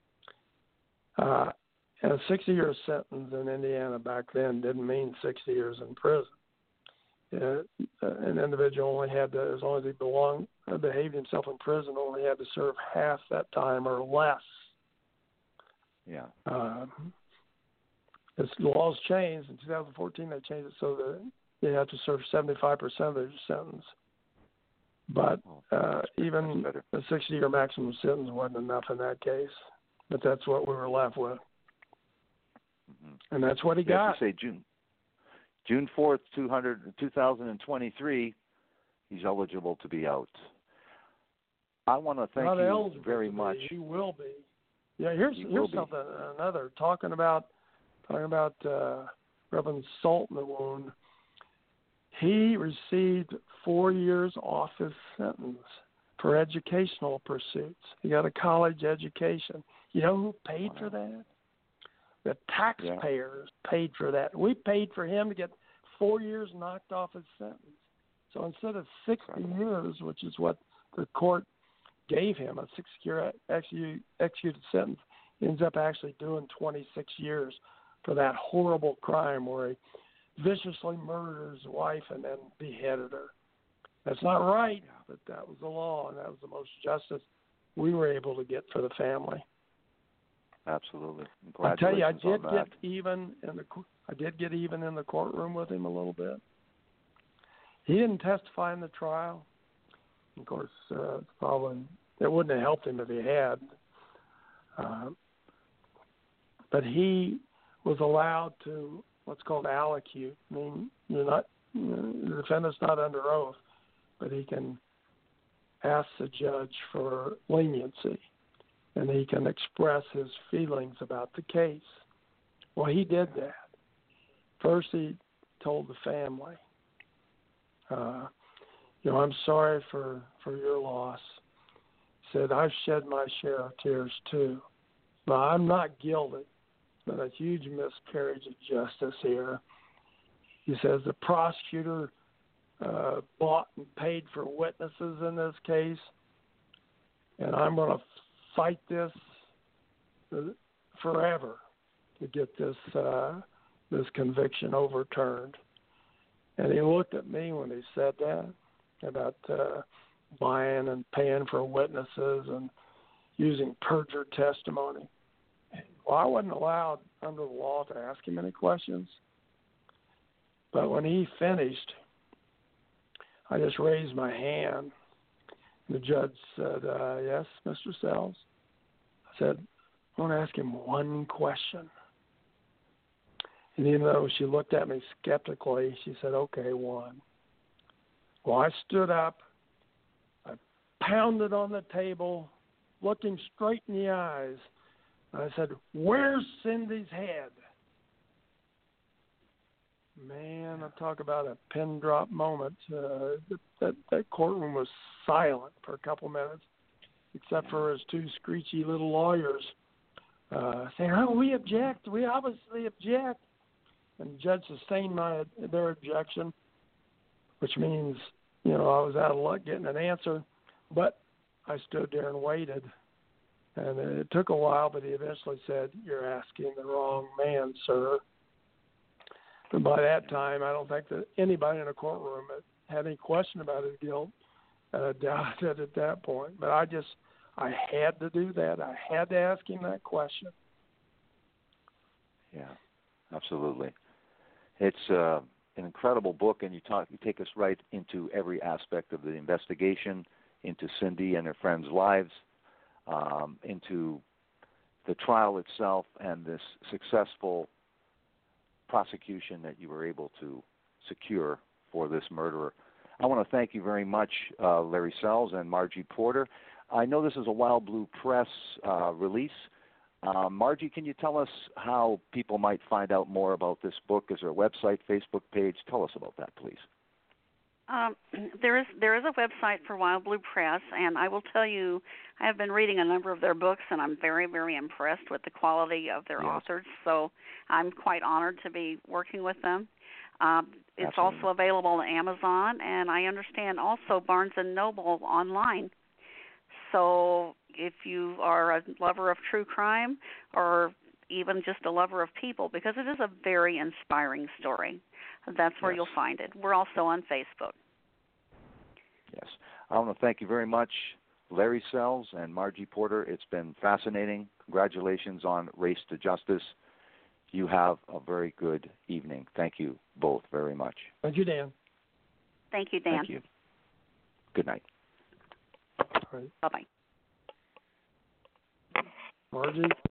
Speaker 12: Uh, and a sixty-year sentence in Indiana back then didn't mean sixty years in prison. Uh, an individual only had to, as long as he belonged, uh, behaved himself in prison, only had to serve half that time or less.
Speaker 9: Yeah.
Speaker 12: Uh, as the laws changed in two thousand fourteen, they changed it so that they have to serve seventy-five percent of their sentence. But uh, even a sixty-year maximum sentence wasn't enough in that case. But that's what we were left with. Mm-hmm. And that's what he
Speaker 9: you
Speaker 12: got.
Speaker 9: Have to say June June fourth, two thousand twenty-three, he's eligible to be out. I want to thank
Speaker 12: Not
Speaker 9: you
Speaker 12: eligible
Speaker 9: very
Speaker 12: to be.
Speaker 9: much.
Speaker 12: He will be. Yeah, here's
Speaker 9: he
Speaker 12: here's something another talking about talking about uh, Reverend Salt in the Wound. He received four years off his sentence for educational pursuits. He got a college education. You know who paid wow. for that? The taxpayers yeah. paid for that. We paid for him to get four years knocked off his sentence. So instead of sixty years, which is what the court gave him, a six-year executed sentence, he ends up actually doing twenty-six years for that horrible crime where he viciously murdered his wife and then beheaded her. That's not right, but that was the law, and that was the most justice we were able to get for the family.
Speaker 9: Absolutely.
Speaker 12: I tell you, I did get even in the I did get even in the courtroom with him a little bit. He didn't testify in the trial. Of course, uh, probably it wouldn't have helped him if he had. Uh, but he was allowed to what's called allocute. I mean, you're not you know, the defendant's not under oath, but he can ask the judge for leniency, and he can express his feelings about the case. Well, he did that. First, he told the family, uh, you know, I'm sorry for, for your loss. He said, I've shed my share of tears too, but I'm not guilty. It's been a huge miscarriage of justice here. He says the prosecutor uh, bought and paid for witnesses in this case, and I'm going to fight this forever to get this uh, this conviction overturned. And he looked at me when he said that about uh, buying and paying for witnesses and using perjured testimony. Well, I wasn't allowed under the law to ask him any questions. But when he finished, I just raised my hand. The judge said, uh, yes, Mister Sells. I said, I want to ask him one question. And even though she looked at me skeptically, she said, okay, one. Well, I stood up. I pounded on the table, looking straight in the eyes. And I said, where's Cindy's head? Man, I talk about a pin drop moment. Uh, that, that courtroom was silent for a couple minutes, except for his two screechy little lawyers uh, saying, oh, we object. We obviously object. And the judge sustained my their objection, which means, you know, I was out of luck getting an answer. But I stood there and waited. And it took a while, but he eventually said, you're asking the wrong man, sir. And by that time, I don't think that anybody in the courtroom had any question about his guilt. Uh, doubted it at that point. But I just, I had to do that. I had to ask him that question.
Speaker 9: Yeah, absolutely. It's uh, an incredible book, and you talk, you take us right into every aspect of the investigation, into Cindy and her friends' lives, um, into the trial itself, and this successful prosecution that you were able to secure for this murderer. I want to thank you very much, uh, Larry Sells and Margie Porter. I know this is a Wild Blue Press uh, release. Uh, Margie, can you tell us how people might find out more about this book? Is there a website, Facebook page? Tell us about that, please.
Speaker 11: Um, there is there is a website for Wild Blue Press, and I will tell you, I have been reading a number of their books, and I'm very, very impressed with the quality of their
Speaker 9: yes.
Speaker 11: authors. So I'm quite honored to be working with them. Um, it's
Speaker 9: Absolutely.
Speaker 11: also available on Amazon, and I understand also Barnes and Noble online. So if you are a lover of true crime or even just a lover of people, because it is a very inspiring story, that's where
Speaker 9: yes.
Speaker 11: you'll find it. We're also on Facebook.
Speaker 9: Yes. I want to thank you very much, Larry Sells and Margie Porter. It's been fascinating. Congratulations on Race to Justice. You have a very good evening. Thank you both very much.
Speaker 12: Thank you, Dan.
Speaker 11: Thank you, Dan.
Speaker 9: Thank you. Good night.
Speaker 12: All right.
Speaker 11: Bye-bye.
Speaker 12: Margie?